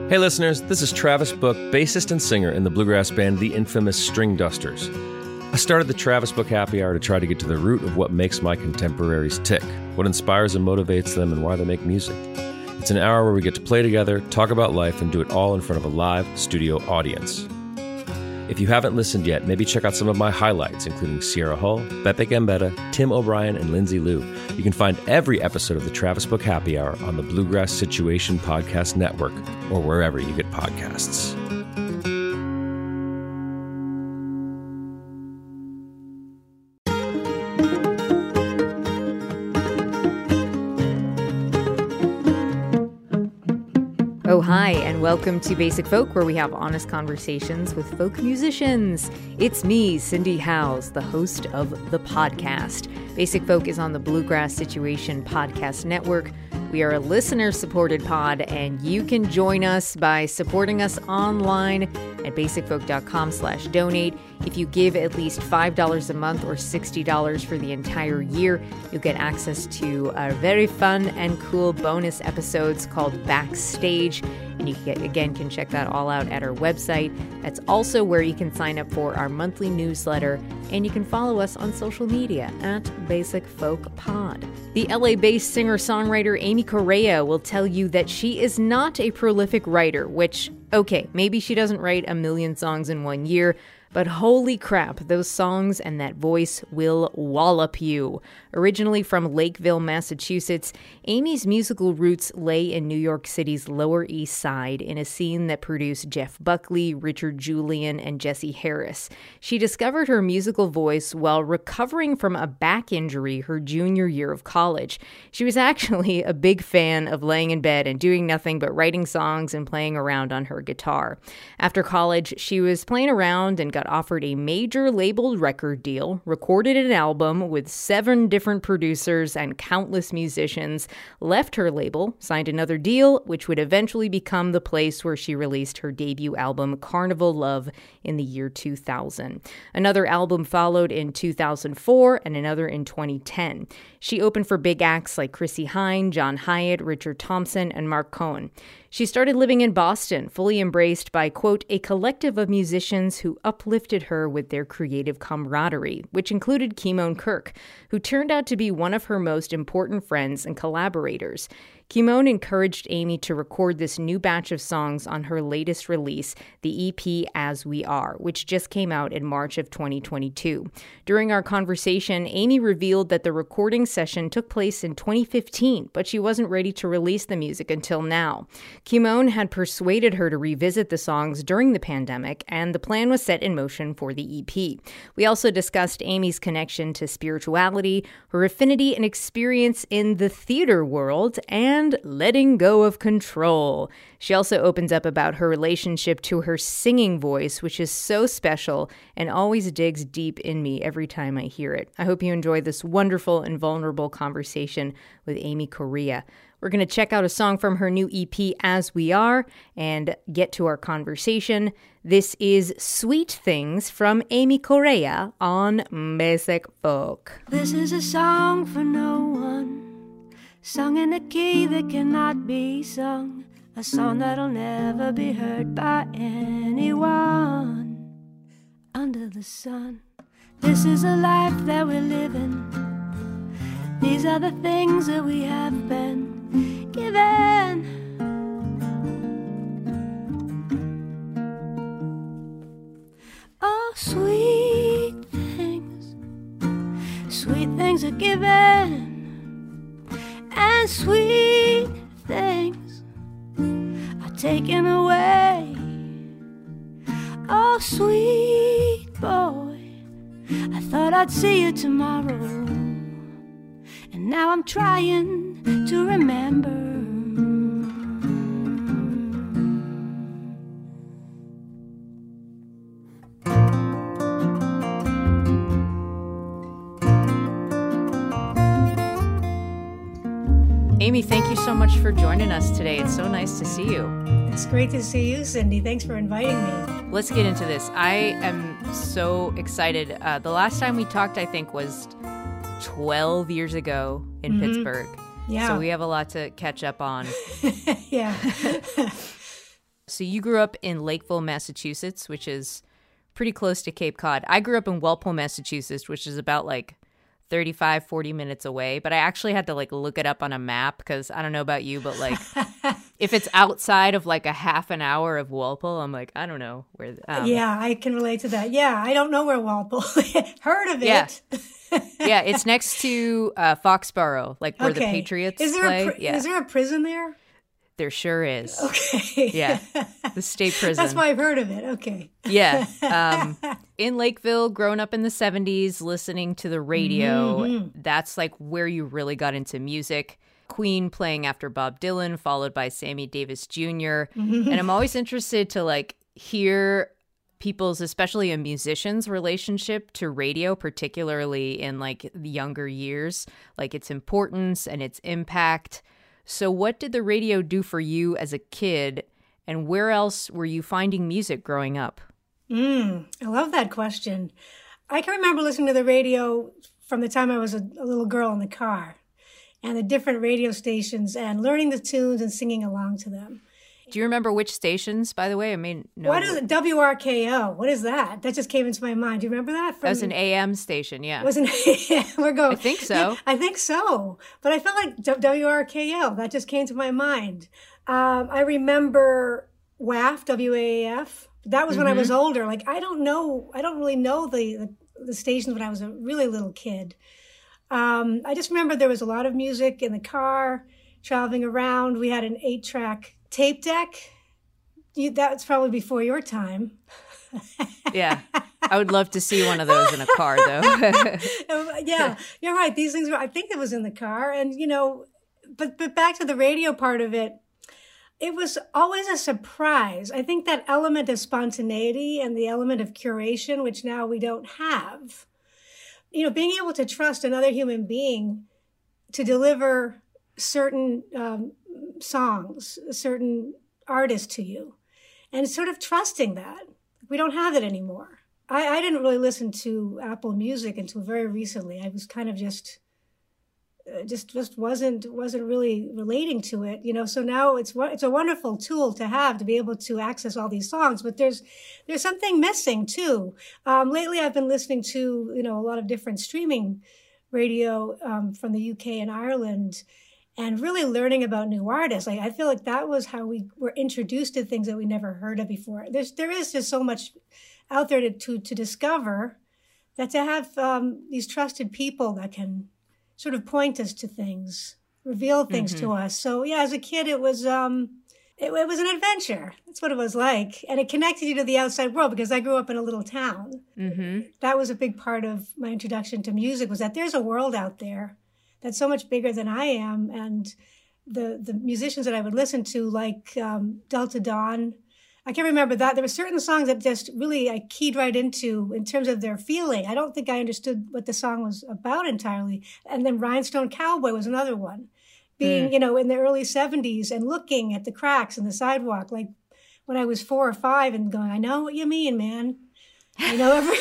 Hey listeners, this is Travis Book, bassist and singer in the bluegrass band The Infamous String Dusters. I started the Travis Book Happy Hour to try to get to the root of what makes my contemporaries tick, what inspires and motivates them, and why they make music. It's an hour where we get to play together, talk about life, and do it all in front of a live studio audience. If you haven't listened yet, maybe check out some of my highlights, including Sierra Hull, Beppe Gambetta, Tim O'Brien, and Lindsay Liu. You can find every episode of the Travis Book Happy Hour on the Bluegrass Situation Podcast Network or wherever you get podcasts. Oh, hi, and welcome to Basic Folk, where we have honest conversations with folk musicians. It's me, Cindy Howes, the host of the podcast. Basic Folk is on the Bluegrass Situation Podcast Network. We are a listener-supported pod, and you can join us by supporting us online at basicfolk.com/donate. If you give at least $5 a month or $60 for the entire year, you'll get access to very fun and cool bonus episodes called Backstage. And you can check that all out at our website. That's also where you can sign up for our monthly newsletter, and you can follow us on social media at Basic Folk Pod. The LA-based singer-songwriter Amy Correa will tell you that she is not a prolific writer, which, okay, maybe she doesn't write 1,000,000 songs in one year, but holy crap, those songs and that voice will wallop you. Originally from Lakeville, Massachusetts, Amy's musical roots lay in New York City's Lower East Side in a scene that produced Jeff Buckley, Richard Julian, and Jesse Harris. She discovered her musical voice while recovering from a back injury her junior year of college. She was actually a big fan of laying in bed and doing nothing but writing songs and playing around on her guitar. After college, she was playing around and got offered a major labeled record deal, recorded an album with 7 different producers and countless musicians, left her label, signed another deal, which would eventually become the place where she released her debut album, Carnival Love, in the year 2000. Another album followed in 2004 and another in 2010. She opened for big acts like Chrissie Hynde, John Hiatt, Richard Thompson, and Mark Cohen. She started living in Boston, fully embraced by, quote, a collective of musicians who uplifted her with their creative camaraderie, which included Keimone Kirk, who turned out to be one of her most important friends and collaborators. Keimone encouraged Amy to record this new batch of songs on her latest release, the EP As We Are, which just came out in March of 2022. During our conversation, Amy revealed that the recording session took place in 2015, but she wasn't ready to release the music until now. Keimone had persuaded her to revisit the songs during the pandemic, and the plan was set in motion for the EP. We also discussed Amy's connection to spirituality, her affinity and experience in the theater world, and letting go of control. She also opens up about her relationship to her singing voice, which is so special and always digs deep in me every time I hear it. I hope you enjoy this wonderful and vulnerable conversation with Amy Correa. We're going to check out a song from her new EP, As We Are, and get to our conversation. This is Sweet Things from Amy Correa on Basic Folk. This is a song for no one, sung in a key that cannot be sung, a song that'll never be heard by anyone under the sun. This is a life that we're living. These are the things that we have been given. Oh, sweet things are given, and sweet things are taken away. Oh, sweet boy, I thought I'd see you tomorrow, and now I'm trying to remember. Amy, thank you so much for joining us today. It's so nice to see you. It's great to see you, Cindy. Thanks for inviting me. Let's get into this. I am so excited. The last time we talked, I think, was 12 years ago in Pittsburgh. Yeah. So we have a lot to catch up on. Yeah. So you grew up in Lakeville, Massachusetts, which is pretty close to Cape Cod. I grew up in Walpole, Massachusetts, which is about like 35, 40 minutes away. But I actually had to like look it up on a map because I don't know about you, but like if it's outside of like a half an hour of Walpole, I'm like, I don't know where. Yeah, I can relate to that. Yeah, I don't know where Walpole. Heard of it. Yeah. Yeah, it's next to Foxborough, like where the Patriots play. Is there a prison there? There sure is. Okay. Yeah, the state prison. That's why I've heard of it. Okay. Yeah. In Lakeville, growing up in the 70s, listening to the radio, that's like where you really got into music. Queen playing after Bob Dylan, followed by Sammy Davis Jr. And I'm always interested to like hear people's, especially a musician's relationship to radio, particularly in like the younger years, like its importance and its impact. So what did the radio do for you as a kid, and where else were you finding music growing up? I love that question. I can remember listening to the radio from the time I was a little girl in the car, and the different radio stations, and learning the tunes and singing along to them. Do you remember which stations, by the way? I mean, no. What is it? WRKO. What is that? That just came into my mind. Do you remember that? That was an AM station, yeah. Was an We're going. I think so. Yeah, I think so. But I felt like WRKO. That just came to my mind. I remember WAF, WAAF. That was when I was older. Like, I don't really know the stations when I was a really little kid. I just remember there was a lot of music in the car, traveling around. We had an 8-track tape deck. That's probably before your time. Yeah. I would love to see one of those in a car, though. Yeah, you're right. These things I think it was in the car. And, but back to the radio part of it, it was always a surprise. I think that element of spontaneity and the element of curation, which now we don't have, being able to trust another human being to deliver certain songs, certain artists to you, and sort of trusting that. We don't have it anymore. I didn't really listen to Apple Music until very recently. I was kind of just wasn't really relating to it, So now it's a wonderful tool to have to be able to access all these songs. But there's something missing too. Lately, I've been listening to a lot of different streaming radio from the UK and Ireland, and really learning about new artists. Like, I feel like that was how we were introduced to things that we never heard of before. There is just so much out there to discover, that to have these trusted people that can sort of point us to things, reveal things to us. So yeah, as a kid, it was an adventure. That's what it was like. And it connected you to the outside world, because I grew up in a little town. That was a big part of my introduction to music, was that there's a world out there that's so much bigger than I am. And the musicians that I would listen to, like Delta Dawn, I can remember that. There were certain songs that just really I keyed right into in terms of their feeling. I don't think I understood what the song was about entirely. And then Rhinestone Cowboy was another one. Being, in the early 70s and looking at the cracks in the sidewalk, like when I was 4 or 5, and going, I know what you mean, man. It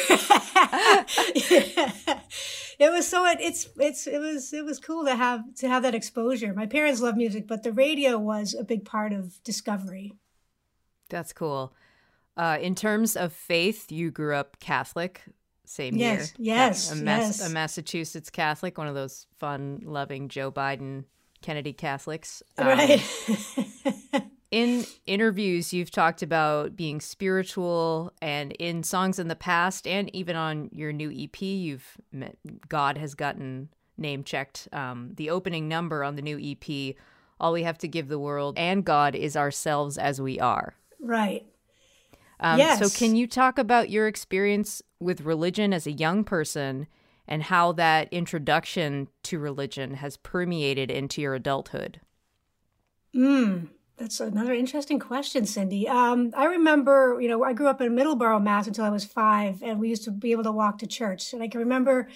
was so it was cool to have that exposure. My parents love music, but the radio was a big part of discovery. That's cool. In terms of faith, you grew up Catholic, same year. Yes, a Massachusetts Catholic, one of those fun, loving Joe Biden, Kennedy Catholics. Right. In interviews, you've talked about being spiritual, and in songs in the past, and even on your new EP, God has gotten name-checked. The opening number on the new EP, All We Have to Give the World and God is Ourselves as We Are. Right. Yes. So can you talk about your experience with religion as a young person, and how that introduction to religion has permeated into your adulthood? That's another interesting question, Cindy. I remember, I grew up in Middleborough, Mass. Until I was 5, and we used to be able to walk to church. And I can remember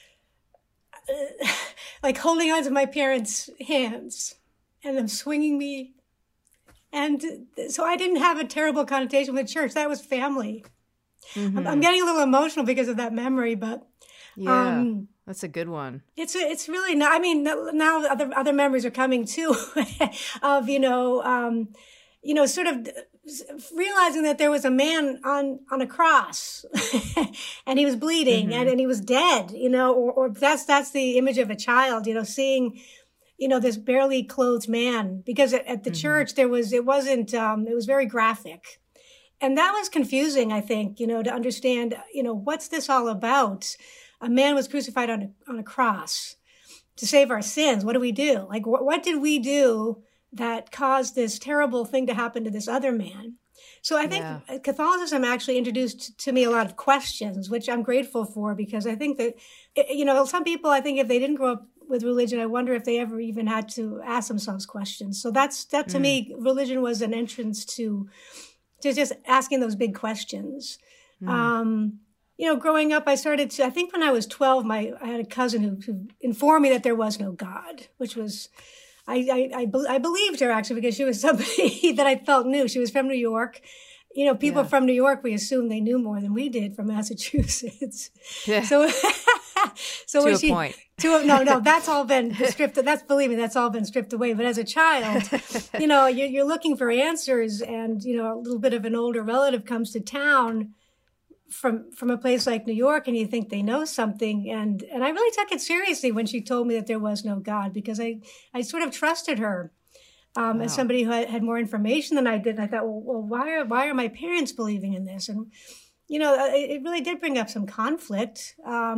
like holding on to my parents' hands and them swinging me. And so I didn't have a terrible connotation with church. That was family. I'm getting a little emotional because of that memory, but yeah, that's a good one. It's really not. I mean, now other memories are coming too, of sort of realizing that there was a man on a cross and he was bleeding and he was dead, or that's the image of a child, seeing, this barely clothed man, because at the church it was very graphic. And that was confusing, I think, to understand, what's this all about? A man was crucified on a cross to save our sins. What do we do? Like, what did we do that caused this terrible thing to happen to this other man? So I think Catholicism actually introduced to me a lot of questions, which I'm grateful for, because I think that, some people, I think if they didn't grow up with religion, I wonder if they ever even had to ask themselves questions. So that to me, religion was an entrance to just asking those big questions. Growing up, I think when I was 12, I had a cousin who informed me that there was no God, which was, I believed her actually, because she was somebody that I felt knew. She was from New York. People from New York, we assumed they knew more than we did from Massachusetts. Yeah. So to a point. No, that's all been stripped. Believe me, that's all been stripped away. But as a child, you're looking for answers, and, a little bit of an older relative comes to town from a place like New York, and you think they know something. And I really took it seriously when she told me that there was no God, because I sort of trusted her as somebody who had more information than I did. And I thought, well, why are my parents believing in this? And, it really did bring up some conflict.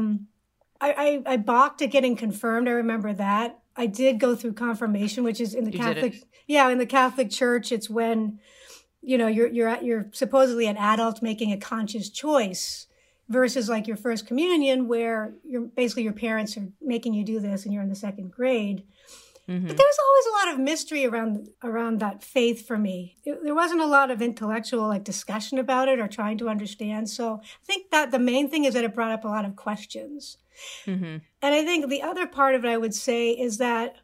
I balked at getting confirmed. I remember that. I did go through confirmation, which is in the Catholic. Yeah, in the Catholic Church, it's when, you're supposedly an adult making a conscious choice, versus like your first communion, where your parents are making you do this and you're in the second grade. Mm-hmm. But there was always a lot of mystery around that faith for me. There wasn't a lot of intellectual discussion about it or trying to understand. So I think that the main thing is that it brought up a lot of questions. Mm-hmm. And I think the other part of it, I would say, is that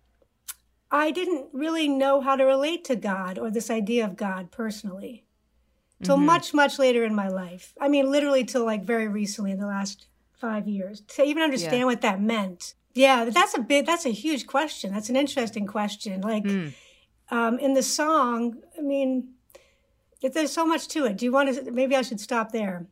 I didn't really know how to relate to God or this idea of God personally till much, much later in my life. I mean, literally till very recently, in the last 5 years, to even understand what that meant. Yeah, that's a huge question. That's an interesting question. In the song, I mean, there's so much to it. Do you want to, maybe I should stop there.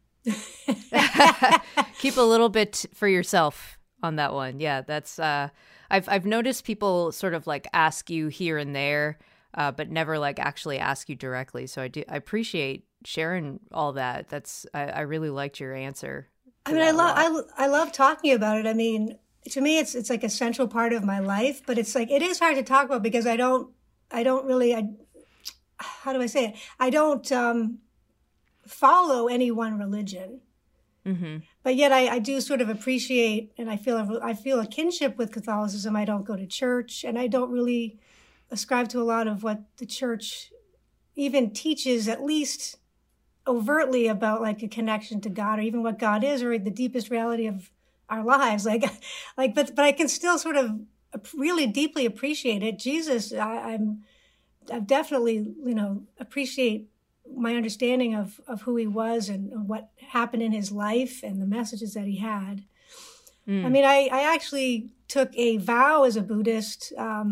Keep a little bit for yourself on that one. Yeah, that's, I've noticed people sort of ask you here and there, but never actually ask you directly. So I appreciate sharing all that. I really liked your answer. I mean, I love talking about it. I mean, to me, it's like a central part of my life, but it's it is hard to talk about, because I don't really, how do I say it? I don't follow any one religion. Mm-hmm. But yet I do sort of appreciate, and I feel a kinship with Catholicism. I don't go to church, and I don't really ascribe to a lot of what the church even teaches, at least overtly, about a connection to God, or even what God is, or the deepest reality of our lives. But I can still sort of really deeply appreciate it. Jesus, I've definitely, appreciate my understanding of who he was and what happened in his life and the messages that he had. I mean, I actually took a vow as a Buddhist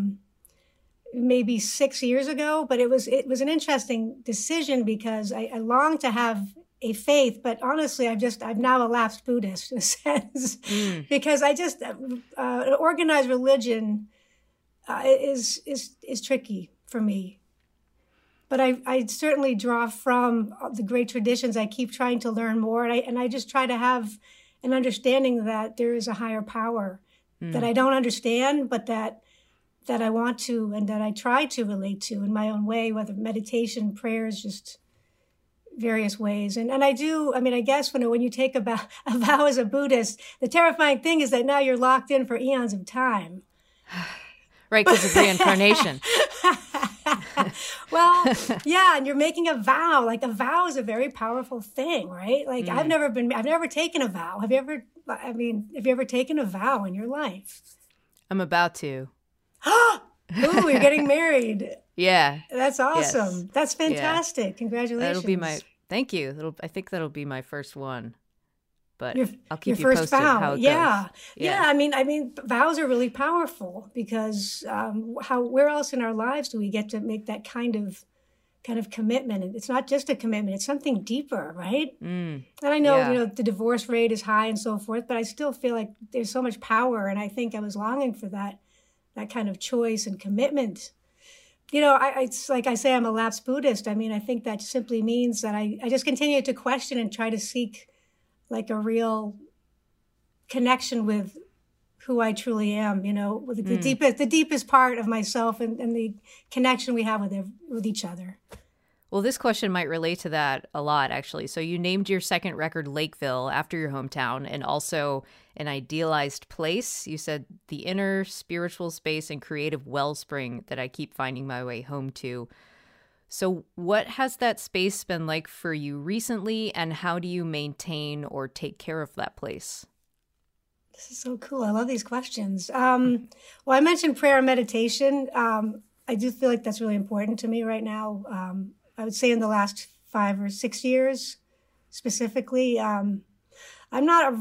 maybe 6 years ago, but it was an interesting decision, because I long to have a faith, but honestly, I've now a lapsed Buddhist in a sense, because I just organized religion is tricky for me. But I certainly draw from the great traditions. I keep trying to learn more, and I just try to have an understanding that there is a higher power that I don't understand, but that I want to, and that I try to relate to in my own way, whether meditation, prayers, just various ways. And I do, I mean, I guess when you take a vow as a Buddhist, the terrifying thing is that now you're locked in for eons of time. Right, because of reincarnation. Well, yeah, and you're making a vow. A vow is a very powerful thing, right? I've never taken a vow. Have you ever taken a vow in your life? I'm about to. Ooh, you're getting married. Yeah. That's awesome. Yes. That's fantastic. Yeah. Congratulations. That'll be thank you. I think that'll be my first one. But I'll keep you posted vow. How it goes. Yeah. I mean, vows are really powerful, because where else in our lives do we get to make that kind of kind of commitment. It's not just a commitment, it's something deeper, right? And I know, the divorce rate is high and so forth, but I still feel like there's so much power. And I think I was longing for that kind of choice and commitment. It's like I say, I'm a lapsed Buddhist. I mean, I think that simply means that I just continue to question and try to seek like a real connection with who I truly am, with the deepest part of myself and the connection we have with each other. Well, this question might relate to that a lot, actually. So you named your second record Lakeville after your hometown and also an idealized place. You said the inner spiritual space and creative wellspring that I keep finding my way home to. So what has that space been like for you recently, and how do you maintain or take care of that place? This is so cool. I love these questions. Well, I mentioned prayer and meditation. I do feel like that's really important to me right now. I would say in the last 5 or 6 years, specifically, I'm not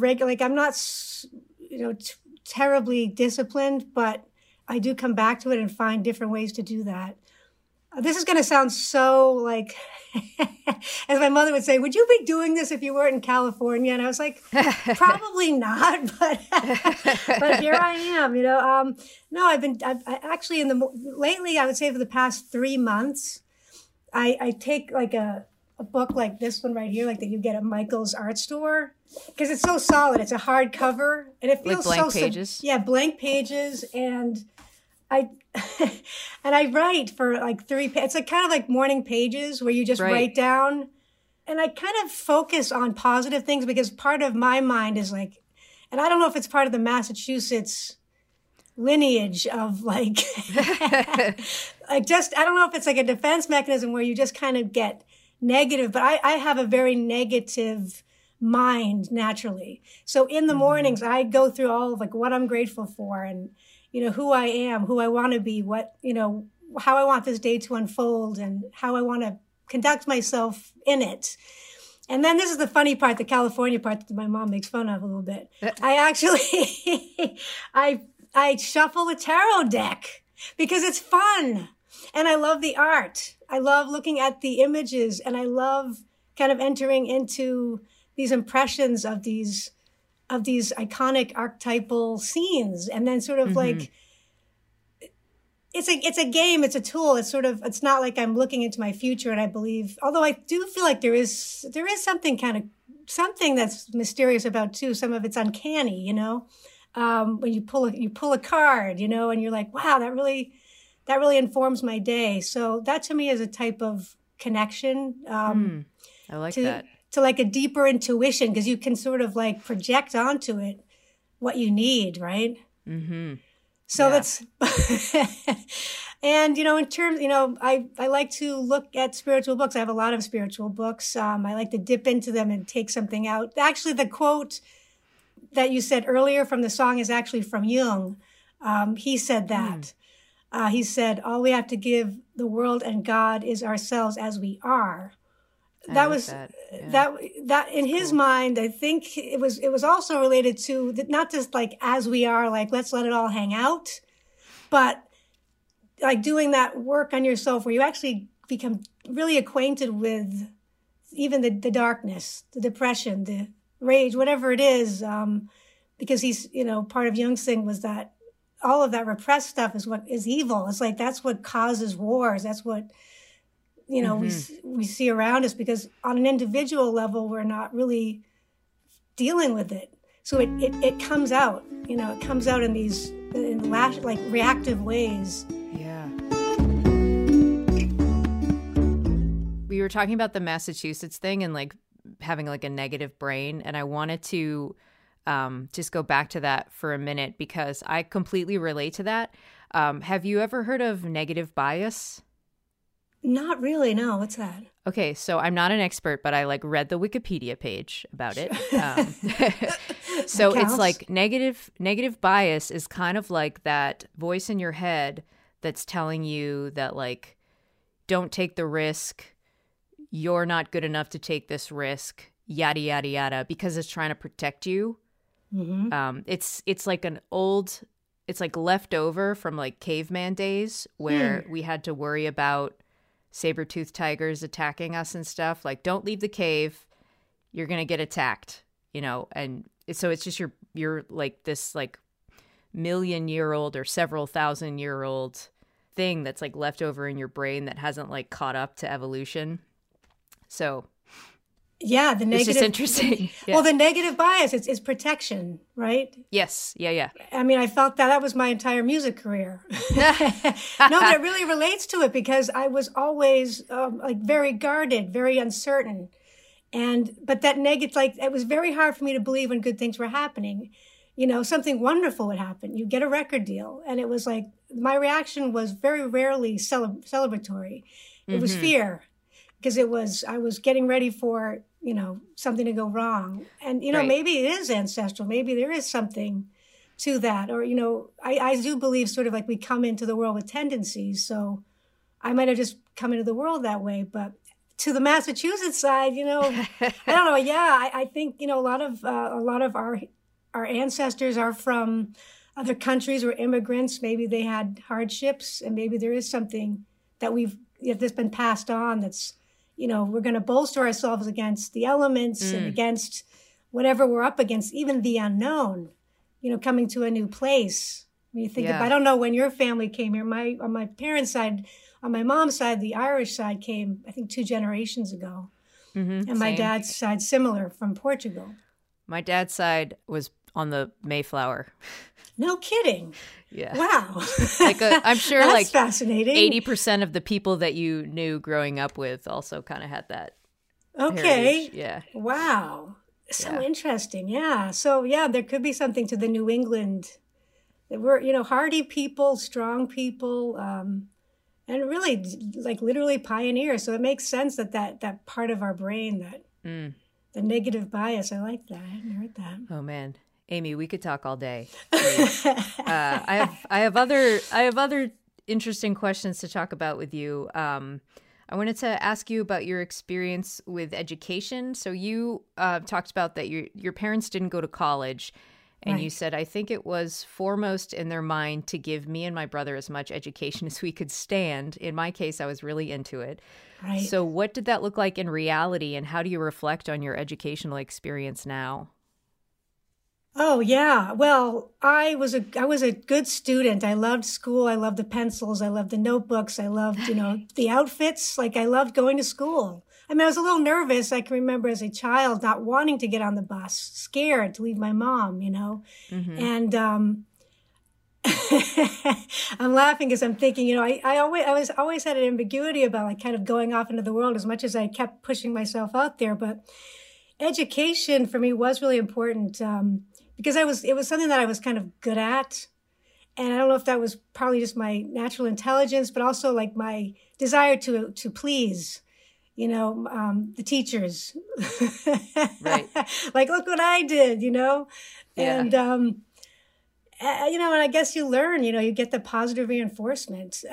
terribly disciplined, but I do come back to it and find different ways to do that. This is going to sound so like, as my mother would say, would you be doing this if you weren't in California? And I was like, probably not, but here I am, No, I've actually lately, I would say for the past 3 months, I take like a book like this one right here, like that you get at Michael's art store, because it's so solid. It's a hardcover and it feels like blank pages. Yeah, blank pages. And I write for like 3 pages. It's like kind of like morning pages where you just write down, and I kind of focus on positive things because part of my mind is like, and I don't know if it's part of the Massachusetts lineage of like, I don't know if it's like a defense mechanism where you just kind of get negative, but I have a very negative mind naturally. So in the mornings, I go through all of like what I'm grateful for and, who I am, who I want to be, what, how I want this day to unfold and how I want to conduct myself in it. And then this is the funny part, the California part that my mom makes fun of a little bit. I actually, I shuffle a tarot deck because it's fun. And I love the art. I love looking at the images, and I love kind of entering into these impressions of these iconic archetypal scenes. And then sort of like, it's a game, it's a tool. It's not like I'm looking into my future. And I believe, although I do feel like there is something that's mysterious about too. Some of it's uncanny, when you pull a card, and you're like, wow, that really informs my day. So that to me is a type of connection. I like that. To like a deeper intuition, because you can sort of like project onto it what you need, right? Mm-hmm. So that's, and, in terms, I like to look at spiritual books. I have a lot of spiritual books. I like to dip into them and take something out. Actually, the quote that you said earlier from the song is actually from Jung. He said that. He said, all we have to give the world and God is ourselves as we are. That was that in his mind, I think it was also related to not just like as we are, like let's let it all hang out, but like doing that work on yourself where you actually become really acquainted with even the darkness, the depression, the rage, whatever it is, because he's, part of Jung's thing was that all of that repressed stuff is what is evil. It's like, that's what causes wars. That's what, we see around us, because on an individual level, we're not really dealing with it. So it comes out, it comes out in these like reactive ways. Yeah. We were talking about the Massachusetts thing and like having like a negative brain. And I wanted to just go back to that for a minute because I completely relate to that. Have you ever heard of negative bias? Not really. No. What's that? Okay. So I'm not an expert, but I like read the Wikipedia page about it. So it's like negative bias is kind of like that voice in your head that's telling you that like, don't take the risk. You're not good enough to take this risk, yada, yada, yada, because it's trying to protect you. Mm-hmm. It's like it's like leftover from like caveman days where we had to worry about saber-toothed tigers attacking us and stuff. Like, don't leave the cave. You're going to get attacked, and so it's just you're like this like million-year-old or several thousand-year-old thing that's like left over in your brain that hasn't like caught up to evolution. So yeah, the negative. It's just interesting. Yeah. Well, the negative bias is protection, right? Yes. Yeah. I mean, I felt that was my entire music career. No, but it really relates to it because I was always like very guarded, very uncertain. But that negative, like, it was very hard for me to believe when good things were happening. Something wonderful would happen. You get a record deal. And it was like, my reaction was very rarely celebratory. It was fear because I was getting ready for, something to go wrong. And, right. Maybe it is ancestral. Maybe there is something to that. Or, I do believe sort of like we come into the world with tendencies. So I might have just come into the world that way. But to the Massachusetts side, I don't know. Yeah, I think, a lot of our ancestors are from other countries or immigrants. Maybe they had hardships, and maybe there is something that's been passed on that's, we're going to bolster ourselves against the elements and against whatever we're up against, even the unknown, coming to a new place. When you think I don't know when your family came here. On my parents' side, on my mom's side, the Irish side came, I think, 2 generations ago. Mm-hmm, and my dad's side, similar, from Portugal. My dad's side was on the Mayflower. No kidding. Yeah. Wow. I'm sure that's like fascinating. 80% of the people that you knew growing up with also kind of had that. Okay. Heritage. Yeah. Wow. So interesting. Yeah. So there could be something to the New England. We're, hardy people, strong people, and really like literally pioneers. So it makes sense that part of our brain, the negative bias. I like that. I hadn't heard that. Oh man. Amy, we could talk all day. I have other interesting questions to talk about with you. I wanted to ask you about your experience with education. So you talked about that your parents didn't go to college, and you said, I think it was foremost in their mind to give me and my brother as much education as we could stand. In my case, I was really into it. Right. So what did that look like in reality, and how do you reflect on your educational experience now? Oh, yeah. Well, I was a good student. I loved school. I loved the pencils. I loved the notebooks. I loved, the outfits. Like, I loved going to school. I mean, I was a little nervous. I can remember as a child not wanting to get on the bus, scared to leave my mom, Mm-hmm. And I'm laughing because I'm thinking, I always had an ambiguity about like kind of going off into the world as much as I kept pushing myself out there. But education for me was really important. Because it was something that I was kind of good at. And I don't know if that was probably just my natural intelligence, but also like my desire to please, the teachers. Right. Like, look what I did, Yeah. And, and I guess you learn, you get the positive reinforcement.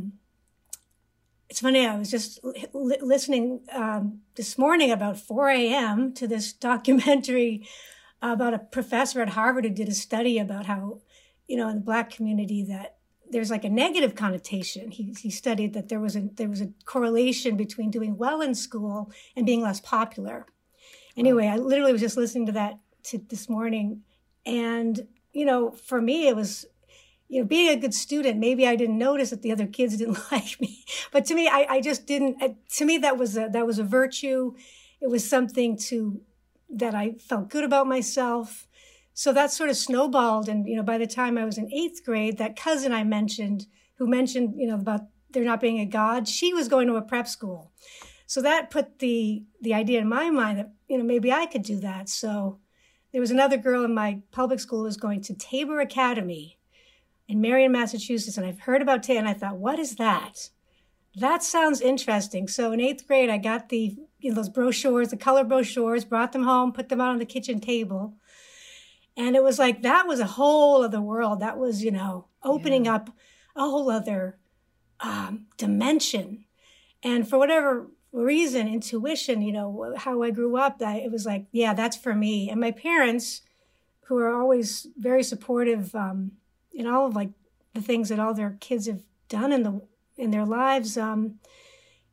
It's funny, I was just listening this morning about 4 a.m. to this documentary about a professor at Harvard who did a study about how, in the Black community that there's like a negative connotation. He studied that there was a correlation between doing well in school and being less popular. Anyway, I literally was just listening to that this morning. And, for me, it was, being a good student, maybe I didn't notice that the other kids didn't like me. But to me, I just didn't, to me, that was a virtue. It was something that I felt good about myself. So that sort of snowballed. And, by the time I was in 8th grade, that cousin I mentioned, who mentioned, about there not being a God, she was going to a prep school. So that put the idea in my mind that, maybe I could do that. So there was another girl in my public school who was going to Tabor Academy in Marion, Massachusetts. And I've heard about Tabor, and I thought, what is that? That sounds interesting. So in 8th grade, I got those brochures, the color brochures, brought them home, put them out on the kitchen table. And it was like, that was a whole other world. That was, opening up a whole other dimension. And for whatever reason, intuition, how I grew up, it was like, yeah, that's for me. And my parents, who are always very supportive in all of like the things that all their kids have done in their lives,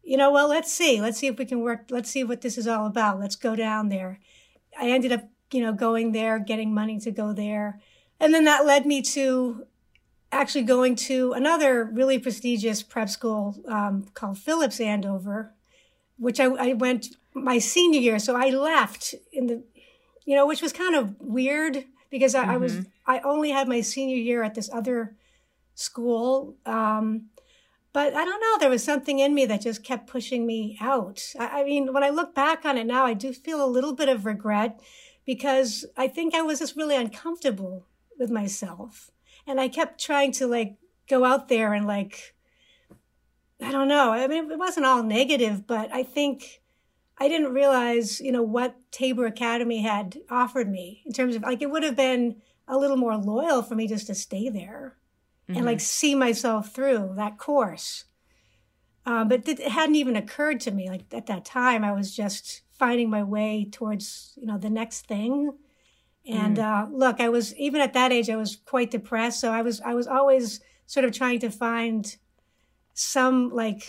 well, let's see if we can work. Let's see what this is all about. Let's go down there. I ended up, going there, getting money to go there. And then that led me to actually going to another really prestigious prep school called Phillips Andover, which I went my senior year. So I left which was kind of weird because I only had my senior year at this other school. But I don't know, there was something in me that just kept pushing me out. I mean, when I look back on it now, I do feel a little bit of regret because I think I was just really uncomfortable with myself. And I kept trying to go out there and I don't know. I mean, it wasn't all negative, but I think I didn't realize, what Tabor Academy had offered me in terms of it would have been a little more loyal for me just to stay there and see myself through that course. But it hadn't even occurred to me. At that time, I was just finding my way towards, the next thing. And look, I was, even at that age, I was quite depressed. So I was always sort of trying to find some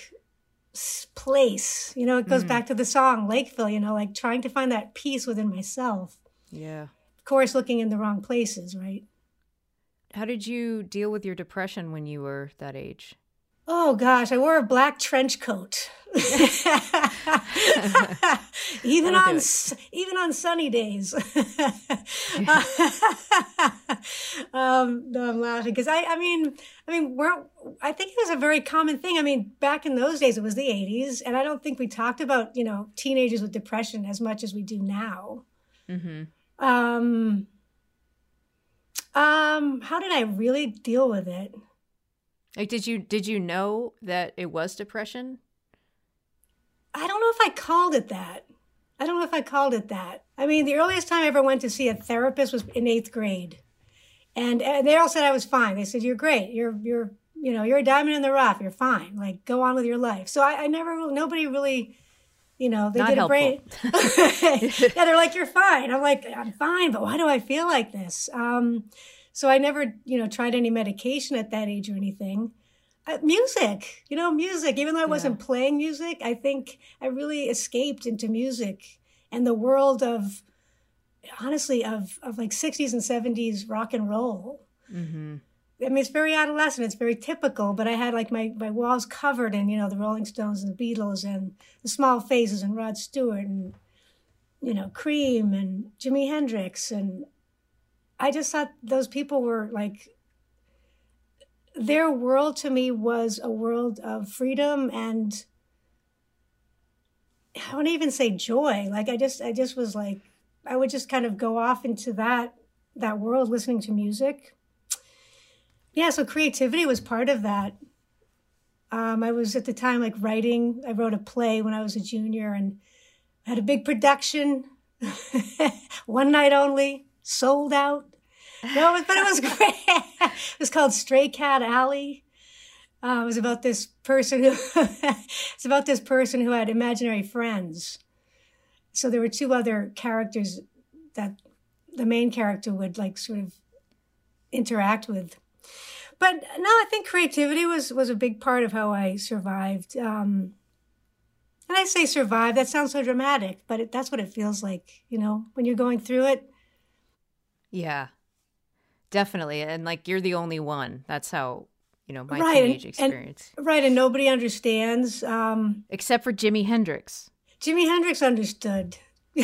place, it goes back to the song Lakeville, trying to find that peace within myself. Yeah. Of course, looking in the wrong places, right? How did you deal with your depression when you were that age? Oh gosh, I wore a black trench coat. even on sunny days. No, I'm laughing because I think it was a very common thing. I mean, back in those days, it was the 80s, and I don't think we talked about teenagers with depression as much as we do now. How did I really deal with it? Did you know that it was depression? I don't know if I called it that. I mean, the earliest time I ever went to see a therapist was in 8th grade. And they all said I was fine. They said, "You're great. You're a diamond in the rough. You're fine. Go on with your life." So nobody really, they Not did helpful. a brain. Yeah, they're like, "You're fine." I'm like, "I'm fine, but why do I feel like this?" So I never, tried any medication at that age or anything. Music, even though I wasn't playing music, I think I really escaped into music and the world of, honestly, of 60s and 70s rock and roll. Mm-hmm. I mean, it's very adolescent. It's very typical, but I had my walls covered in, the Rolling Stones and the Beatles and the Small Faces and Rod Stewart and, Cream and Jimi Hendrix. And I just thought those people were their world to me was a world of freedom and I wouldn't even say joy. I just was I would just kind of go off into that world listening to music. Yeah, so creativity was part of that. I was at the time writing. I wrote a play when I was a junior and had a big production, one night only, sold out. No, but it was great. It was called Stray Cat Alley. It was about this person who had imaginary friends. So there were two other characters that the main character would sort of interact with. But no, I think creativity was a big part of how I survived. And I say survive, that sounds so dramatic, but that's what it feels like, when you're going through it. Yeah, definitely. And you're the only one. That's how, my right, teenage experience. And nobody understands. Except for Jimi Hendrix. Jimi Hendrix understood.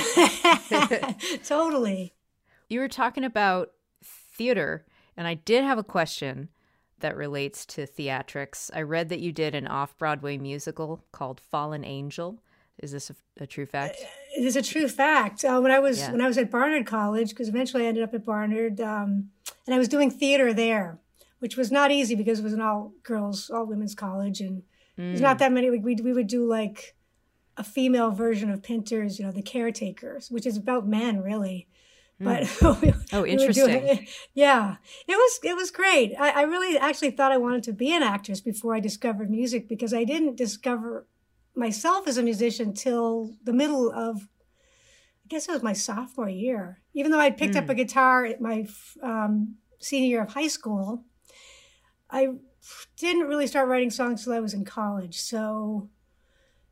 Totally. You were talking about theater, and I did have a question that relates to theatrics. I read that you did an off-Broadway musical called Fallen Angel. Is this a true fact? It is a true fact. When I was at Barnard College, because eventually I ended up at Barnard, and I was doing theater there, which was not easy because it was an all-girls, all-women's college, and there's not that many. We would do a female version of Pinter's, The Caretakers, which is about men, really. But interesting. Yeah, it was great. I really actually thought I wanted to be an actress before I discovered music because I didn't discover myself as a musician till the middle of, I guess it was my sophomore year. Even though I'd picked up a guitar at my senior year of high school, I didn't really start writing songs till I was in college. So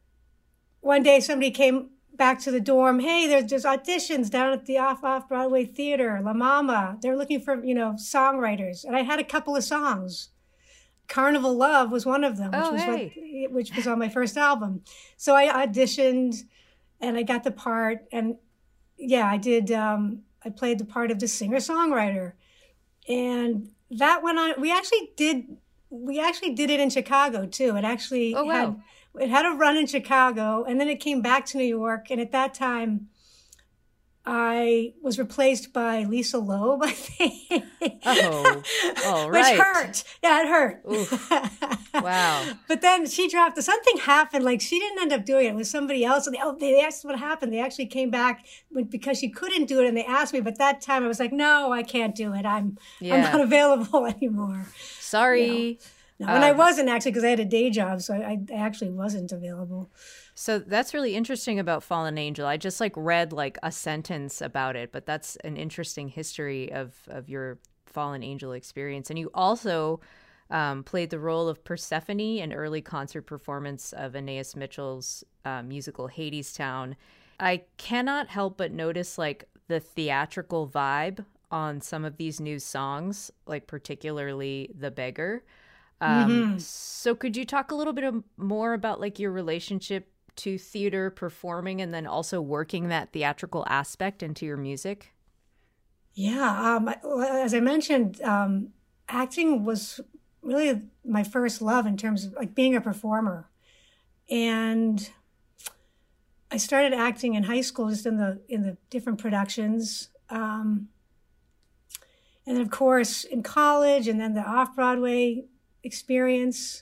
one day somebody came back to the dorm. Hey, there's auditions down at the off-Broadway theater, La Mama. They're looking for, songwriters. And I had a couple of songs. Carnival Love was one of them, which was on my first album. So I auditioned and I got the part. And yeah, I did. I played the part of the singer-songwriter. And that went on. We actually did it in Chicago too. It actually had a run in Chicago, and then it came back to New York. And at that time, I was replaced by Lisa Loeb, I think. Oh, all right. Which hurt. Yeah, it hurt. Wow. But then she dropped. Something happened. Like, she didn't end up doing it. It was somebody else. And they asked what happened. They actually came back because she couldn't do it, and they asked me. But that time I was like, no, I can't do it. I'm not available anymore. Sorry. No, and I wasn't actually, because I had a day job, so I actually wasn't available. So that's really interesting about Fallen Angel. I just read a sentence about it, but that's an interesting history of your Fallen Angel experience. And you also played the role of Persephone, an early concert performance of Anais Mitchell's musical Hadestown. I cannot help but notice the theatrical vibe on some of these new songs, particularly The Beggar. So could you talk a little bit more about your relationship to theater, performing, and then also working that theatrical aspect into your music? Yeah, as I mentioned, acting was really my first love in terms of being a performer. And I started acting in high school, just in the different productions. And then, of course, in college, and then the off-Broadway experience.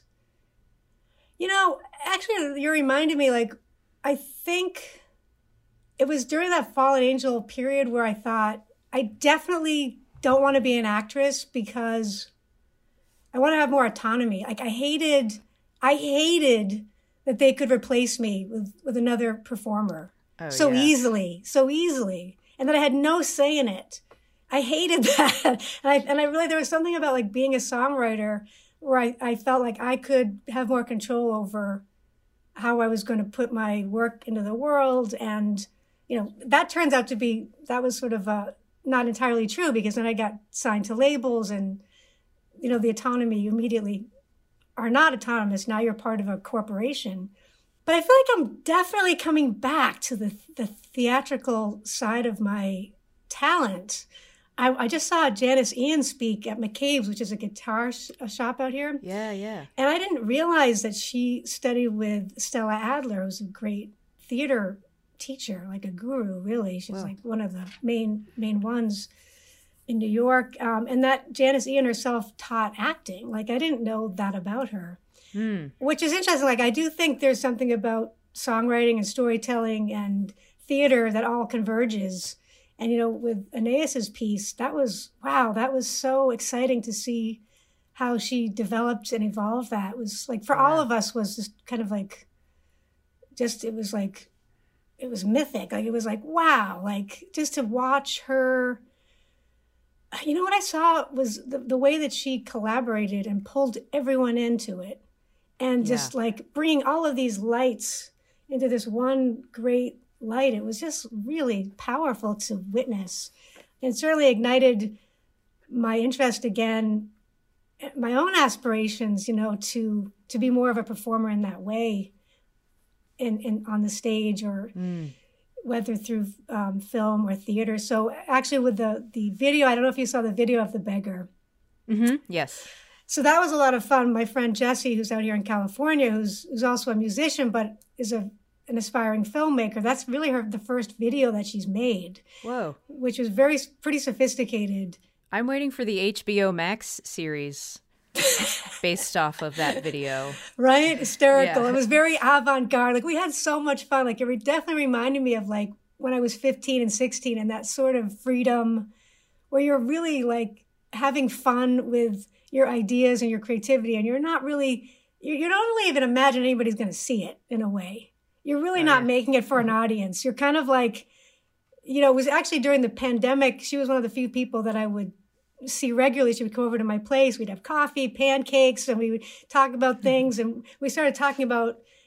Actually, you reminded me, I think it was during that Fallen Angel period where I thought, I definitely don't want to be an actress because I want to have more autonomy. I hated that they could replace me with another performer so easily. And that I had no say in it. I hated that. And I really, there was something about being a songwriter where I felt like I could have more control over how I was going to put my work into the world. And, that turns out to be, that was sort of not entirely true, because then I got signed to labels and, the autonomy, you immediately are not autonomous. Now you're part of a corporation. But I feel like I'm definitely coming back to the theatrical side of my talent. I just saw Janice Ian speak at McCabe's, which is a guitar shop out here. Yeah. And I didn't realize that she studied with Stella Adler, who's a great theater teacher, a guru, really. She's one of the main ones in New York. And that Janice Ian herself taught acting. I didn't know that about her, which is interesting. I do think there's something about songwriting and storytelling and theater that all converges. And, with Anais's piece, that was so exciting to see how she developed and evolved that. It was for all of us was just kind of it was mythic. It was wow, just to watch her. What I saw was the way that she collaborated and pulled everyone into it, and just bringing all of these lights into this one great light. It was just really powerful to witness, and certainly ignited my interest again, my own aspirations, to be more of a performer in that way, in on the stage, or whether through film or theater. So actually, with the video, I don't know if you saw the video of The Beggar. Mm-hmm. Yes. So that was a lot of fun. My friend Jessie, who's out here in California, who's also a musician, but is an aspiring filmmaker. That's really the first video that she's made. Whoa. Which was pretty sophisticated. I'm waiting for the HBO Max series based off of that video. Right? Hysterical. Yeah. It was very avant-garde. We had so much fun. It definitely reminded me of when I was 15 and 16, and that sort of freedom where you're really having fun with your ideas and your creativity, and you don't really even imagine anybody's going to see it in a way. You're really not making it for an audience. You're kind of it was actually during the pandemic. She was one of the few people that I would see regularly. She would come over to my place. We'd have coffee, pancakes, and we would talk about things. And we started talking about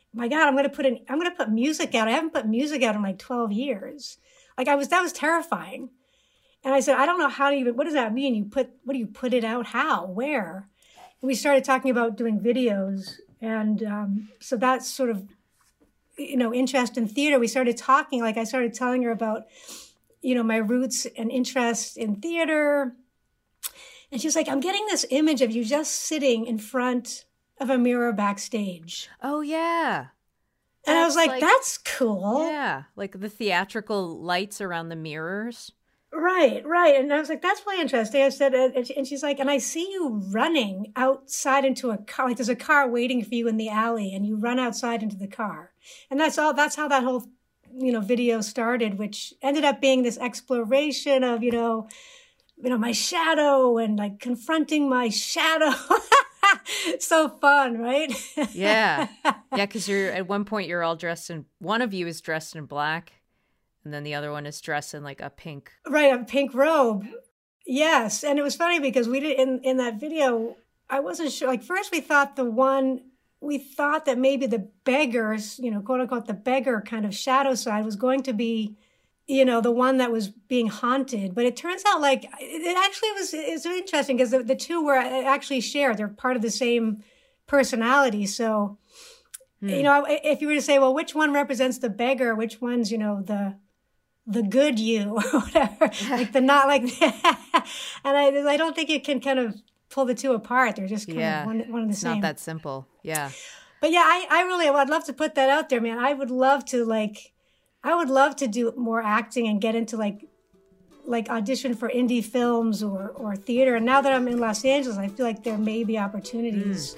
my God, I'm going to put music out. I haven't put music out in like 12 years. Like that was terrifying. And I said, I don't know what does that mean? What do you put it out? How, where? And we started talking about doing videos. And so that's sort of, interest in theater. We started talking, like I started telling her about, my roots and interest in theater. And she was like, I'm getting this image of you just sitting in front of a mirror backstage. Oh, yeah. And I was like, that's cool. Yeah, like the theatrical lights around the mirrors. Right. And I was like, that's really interesting. I said, and she's like, and I see you running outside into a car. Like there's a car waiting for you in the alley and you run outside into the car. And that's how that whole, video started, which ended up being this exploration of, my shadow and like confronting my shadow. So fun, right? Yeah. Because at one point you're all dressed in, one of you is dressed in black. And then the other one is dressed in like a pink. Right, a pink robe. Yes. And it was funny because we did in that video, I wasn't sure. Like first we thought that maybe the beggars, quote unquote, the beggar kind of shadow side was going to be, the one that was being haunted. But it turns out like it actually it's interesting because the two were actually shared. They're part of the same personality. So, if you were to say, well, which one represents the beggar? Which one's, the good you or whatever, like the not like that. And I don't think you can kind of pull the two apart. They're just kind of one of the same. Not that simple. Yeah. But yeah, I'd love to put that out there, man. I would love to do more acting and get into like audition for indie films or theater. And now that I'm in Los Angeles, I feel like there may be opportunities.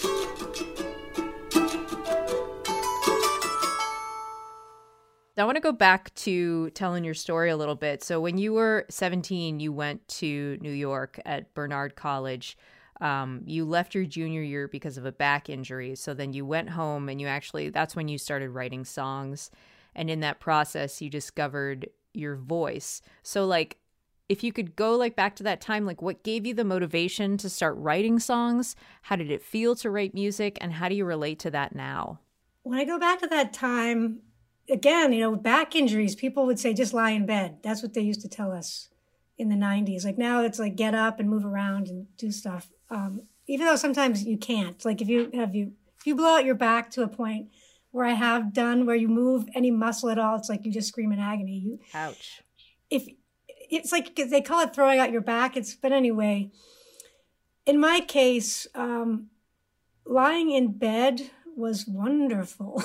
I want to go back to telling your story a little bit. So when you were 17, you went to New York at Bernard College. You left your junior year because of a back injury. So then you went home and that's when you started writing songs. And in that process, you discovered your voice. So like, if you could go like back to that time, like what gave you the motivation to start writing songs? How did it feel to write music? And how do you relate to that now? When I go back to that time, again, back injuries, people would say, just lie in bed. That's what they used to tell us in the 90s. Like now it's like, get up and move around and do stuff. Even though sometimes you can't. Like if you blow out your back to a point where where you move any muscle at all, it's like you just scream in agony. Ouch. If it's like, they call it throwing out your back. But anyway, in my case, lying in bed was wonderful.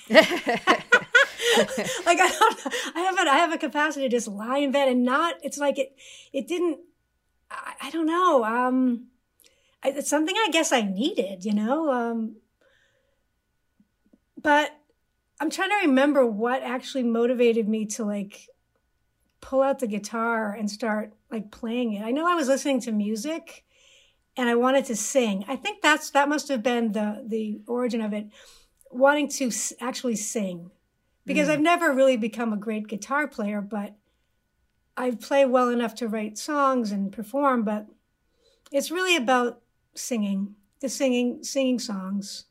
Like I have a capacity to just lie in bed and it's like it didn't, I don't know. It's something I guess I needed, but I'm trying to remember what actually motivated me to like pull out the guitar and start like playing it. I know I was listening to music and I wanted to sing. I think that must have been the origin of it, wanting to actually sing. Because I've never really become a great guitar player, but I play well enough to write songs and perform. But it's really about singing songs.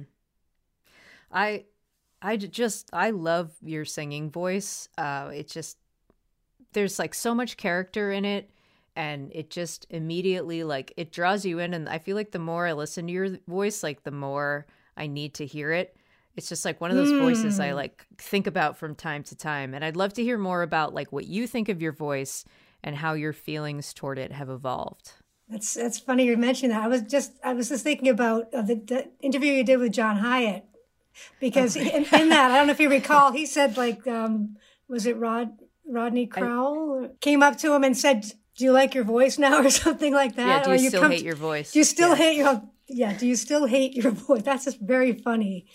I love your singing voice. There's like so much character in it, and it just immediately like it draws you in. And I feel like the more I listen to your voice, like the more I need to hear it. It's just like one of those voices I like think about from time to time. And I'd love to hear more about like what you think of your voice and how your feelings toward it have evolved. That's funny you mentioned that. I was just thinking about the interview you did with John Hyatt, because in that, I don't know if you recall, he said like, was it Rodney Crowell came up to him and said, "Do you like your voice now?" or something like that. Yeah, do you still hate your voice? Do you still hate your? Yeah, do you still hate your voice? That's just very funny.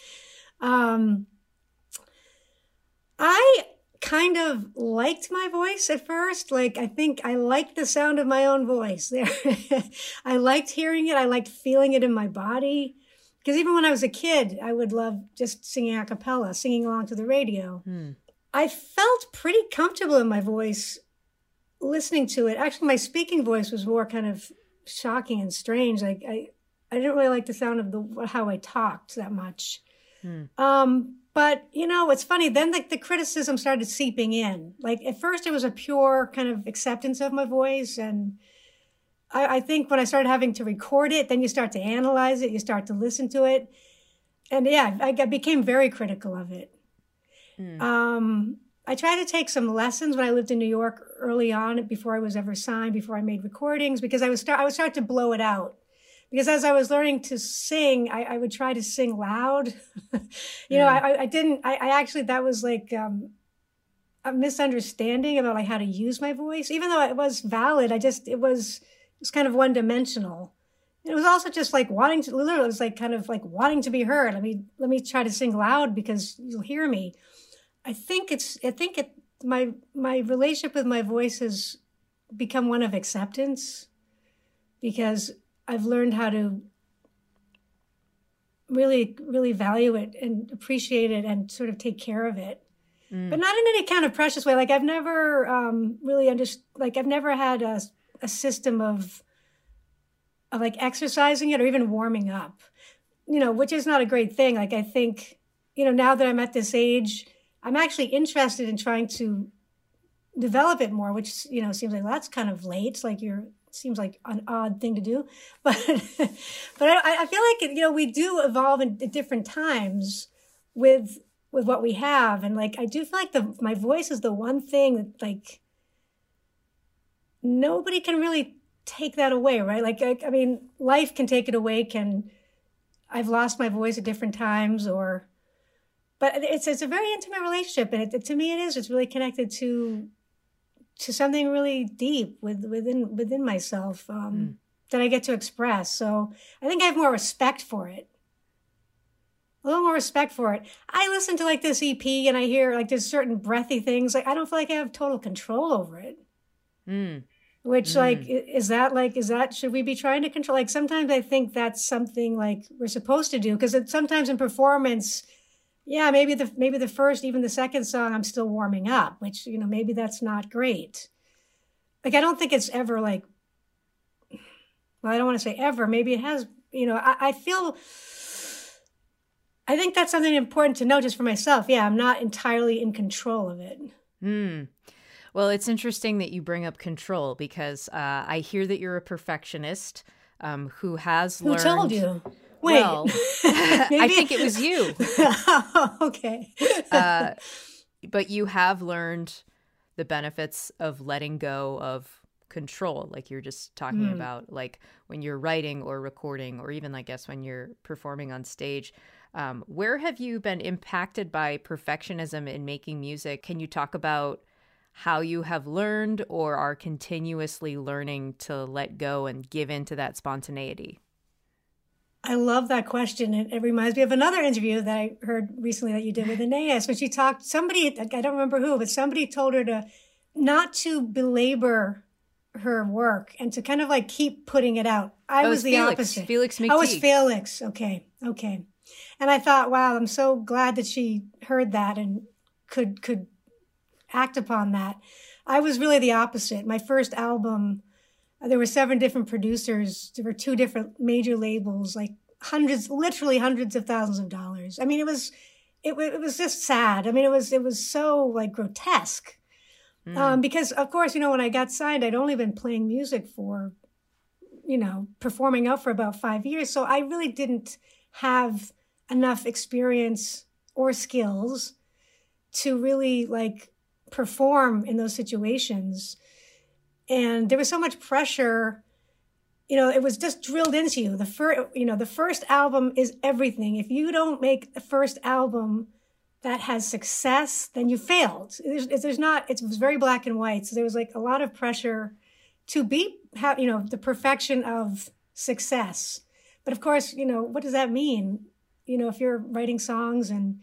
I kind of liked my voice at first. Like, I think I liked the sound of my own voice there. I liked hearing it. I liked feeling it in my body. Because even when I was a kid, I would love just singing a cappella, singing along to the radio. I felt pretty comfortable in my voice listening to it. Actually, my speaking voice was more kind of shocking and strange. Like, I didn't really like the sound of how I talked that much. But, it's funny. Then the criticism started seeping in. Like at first it was a pure kind of acceptance of my voice. And I think when I started having to record it, then you start to analyze it, you start to listen to it. And yeah, I became very critical of it. I tried to take some lessons when I lived in New York early on, before I was ever signed, before I made recordings, because I would start to blow it out. Because as I was learning to sing, I would try to sing loud. That was like a misunderstanding about like how to use my voice. Even though it was valid, it was kind of one dimensional. It was also just like wanting to be heard. Let me try to sing loud because you'll hear me. My relationship with my voice has become one of acceptance, because I've learned how to really, really value it and appreciate it and sort of take care of it, but not in any kind of precious way. Like I've never I've never had a system of like exercising it or even warming up, which is not a great thing. Like I think, now that I'm at this age, I'm actually interested in trying to develop it more, which, seems like that's kind of late. Like seems like an odd thing to do, but I feel like, we do evolve at different times with what we have. And like, I do feel like my voice is the one thing that like nobody can really take that away, right? Like, life can take it away. I've lost my voice at different times, but it's a very intimate relationship. And to me, it's really connected to something really deep within myself that I get to express. So I think I have more respect for it. A little more respect for it. I listen to like this EP and I hear like there's certain breathy things. Like I don't feel like I have total control over it. Which like, is that, should we be trying to control? Like sometimes I think that's something like we're supposed to do, because sometimes in performance, yeah, maybe the first, even the second song, I'm still warming up, which, maybe that's not great. Like, I don't think it's ever like, well, I don't want to say ever. Maybe it has, I think that's something important to know just for myself. Yeah, I'm not entirely in control of it. Well, it's interesting that you bring up control, because I hear that you're a perfectionist who has learned... Who told you? Wait, well, I think it was you. Okay. But you have learned the benefits of letting go of control, like you're just talking about, like when you're writing or recording, or even, I guess, when you're performing on stage. Where have you been impacted by perfectionism in making music? Can you talk about how you have learned or are continuously learning to let go and give into that spontaneity? I love that question. It reminds me of another interview that I heard recently that you did with Anais, when she talked, somebody, I don't remember who, but somebody told her not to belabor her work and to kind of like keep putting it out. I was the opposite. Felix McTeague. Oh, it's Felix. Okay. And I thought, wow, I'm so glad that she heard that and could act upon that. I was really the opposite. My first album, there were 7 different producers. There were 2 different major labels, like literally hundreds of thousands of dollars. I mean, it was just sad. I mean, it was so like grotesque. Because of course, when I got signed, I'd only been playing music for, performing out for about 5 years. So I really didn't have enough experience or skills to really like perform in those situations. And there was so much pressure, it was just drilled into you. The first album is everything. If you don't make the first album that has success, then you failed. It was very black and white. So there was like a lot of pressure to have the perfection of success. But of course, what does that mean? If you're writing songs, and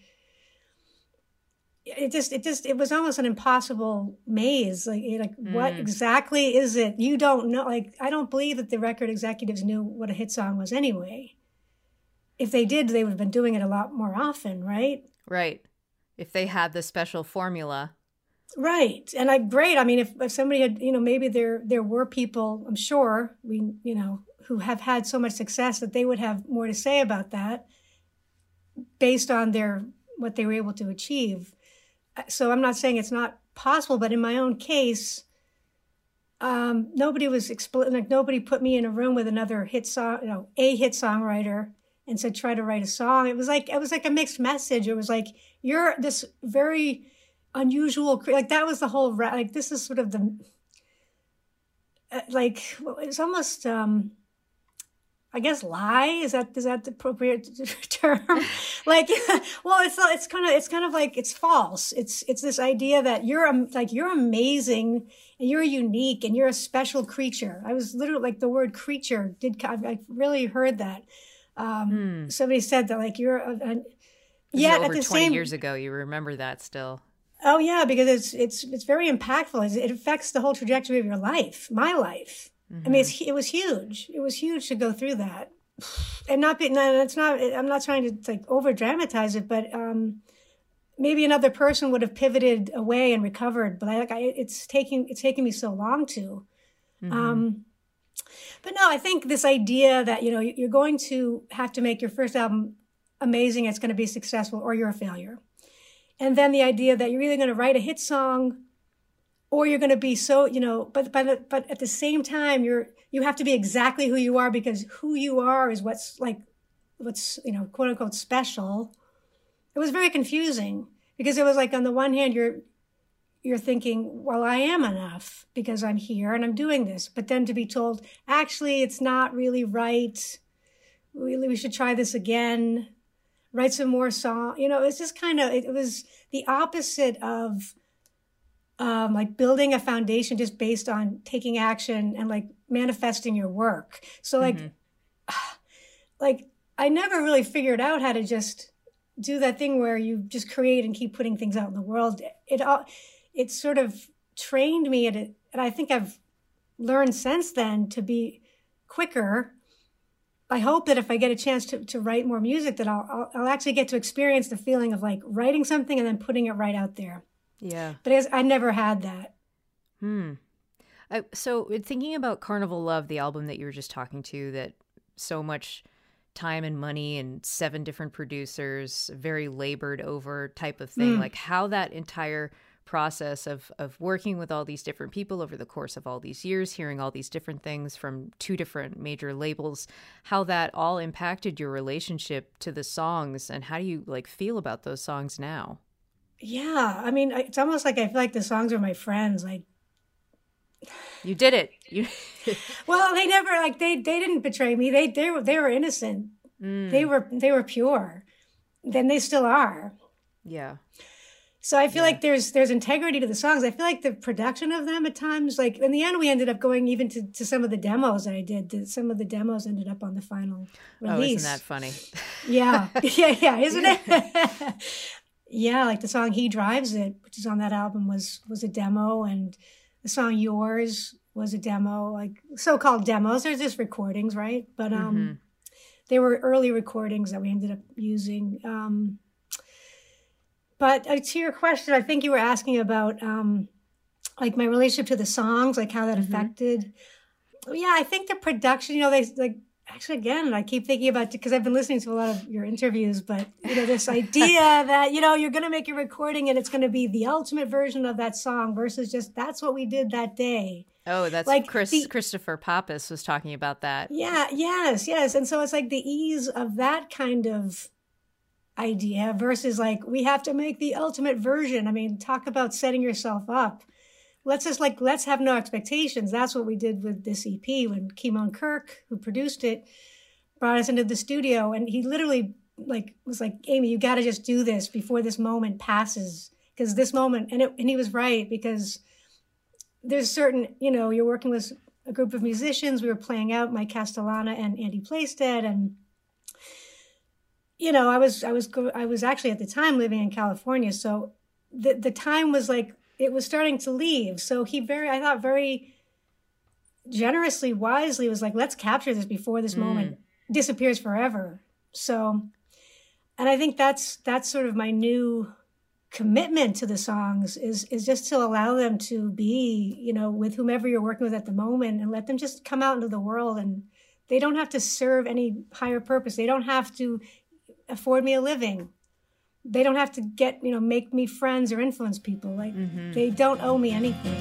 it was almost an impossible maze. What exactly is it? You don't know. Like, I don't believe that the record executives knew what a hit song was anyway. If they did, they would have been doing it a lot more often, right? Right. If they had the special formula. Right. And great. I mean, if somebody had, maybe there were people, I'm sure who have had so much success that they would have more to say about that. based on what they were able to achieve. So I'm not saying it's not possible, but in my own case, nobody put me in a room with another hit songwriter and said, try to write a song. It was like a mixed message. It was like, you're this very unusual, like that was the whole, like, this is sort of the, like, it's almost, I guess lie, is that the appropriate term? Like, well, it's kind of like, it's false. It's this idea that you're amazing and you're unique and you're a special creature. I was literally, like, the word creature I really heard that. Somebody said that, like, you're yeah, over 20 years ago, you remember that still. Oh yeah, because it's very impactful. It affects the whole trajectory of your life, my life. I mean, it was huge. It was huge to go through that, and it's not. I'm not trying to, like, over dramatize it, but maybe another person would have pivoted away and recovered. But it's taking me so long to. But no, I think this idea that, you know, you're going to have to make your first album amazing, it's going to be successful, or you're a failure, and then the idea that you're either going to write a hit song, or you're going to be so, you know, but at the same time, you have to be exactly who you are, because who you are is what's, you know, quote unquote special. It was very confusing, because it was like, on the one hand, you're thinking, well, I am enough because I'm here and I'm doing this. But then to be told, actually, it's not really right. Really, we should try this again. Write some more song. You know, it's just kind of, it was the opposite of, like, building a foundation just based on taking action and, like, manifesting your work. So, like, like, I never really figured out how to just do that thing where you just create and keep putting things out in the world. It sort of trained me and I think I've learned since then to be quicker. I hope that if I get a chance to write more music, that I'll actually get to experience the feeling of, like, writing something and then putting it right out there. Yeah. But I never had that. So thinking about Carnival Love, the album that you were just talking to, that so much time and money and 7 different producers, very labored over type of thing, like how that entire process of working with all these different people over the course of all these years, hearing all these different things from 2 different major labels, how that all impacted your relationship to the songs, and how do you, like, feel about those songs now? Yeah, I mean, it's almost like I feel like the songs are my friends. Like, you did it. Well, they never, like, they didn't betray me. They were innocent. They were pure. Then they still are. Yeah. So I feel like there's integrity to the songs. I feel like the production of them at times, like, in the end, we ended up going even to some of the demos that I did. Some of the demos ended up on the final release. Oh, isn't that funny? Yeah, yeah, isn't it? Yeah, like the song He Drives It, which is on that album, was a demo, and the song Yours was a demo, like so-called demos. There's just recordings, right? But they were early recordings that we ended up using. But to your question, I think you were asking about like my relationship to the songs, like how that affected. Yeah, I think the production, you know, they like, actually, again, I keep thinking about, because I've been listening to a lot of your interviews, but, you know, this idea that, you know, you're going to make a recording and it's going to be the ultimate version of that song versus just, that's what we did that day. Oh, that's like Christopher Pappas was talking about that. Yeah, yes. And so it's like the ease of that kind of idea versus like, we have to make the ultimate version. I mean, talk about setting yourself up. Let's have no expectations. That's what we did with this EP when Keamon Kirk, who produced it, brought us into the studio. And he literally was like, Amy, you got to just do this before this moment passes. Because this moment, and he was right, because there's certain, you know, you're working with a group of musicians. We were playing out Mike Castellana and Andy Playstead. And, you know, I was actually at the time living in California. So the time was like, it was starting to leave. So I thought very generously, wisely was like, let's capture this before this moment disappears forever. So, and I think that's sort of my new commitment to the songs is just to allow them to be, you know, with whomever you're working with at the moment and let them just come out into the world, and they don't have to serve any higher purpose. They don't have to afford me a living. They don't have to make me friends or influence people. Like, they don't owe me anything.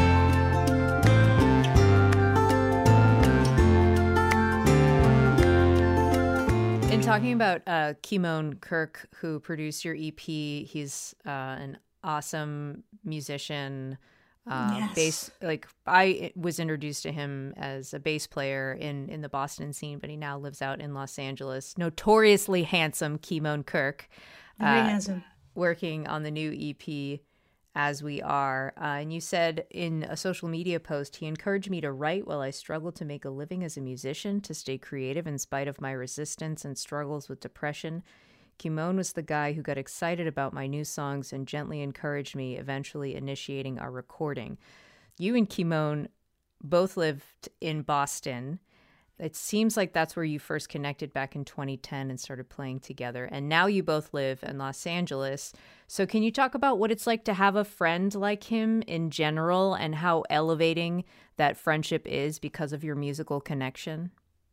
In talking about Kimon Kirk, who produced your EP, he's an awesome musician. Yes. Bass, like I was introduced to him as a bass player in the Boston scene, but he now lives out in Los Angeles. Notoriously handsome Kimon Kirk. Very handsome. Working on the new EP, As We Are. And you said in a social media post, he encouraged me to write while I struggled to make a living as a musician, to stay creative in spite of my resistance and struggles with depression. Kimon was the guy who got excited about my new songs and gently encouraged me, eventually initiating our recording. You and Kimon both lived in Boston. It seems like that's where you first connected back in 2010 and started playing together. And now you both live in Los Angeles. So can you talk about what it's like to have a friend like him in general and how elevating that friendship is because of your musical connection?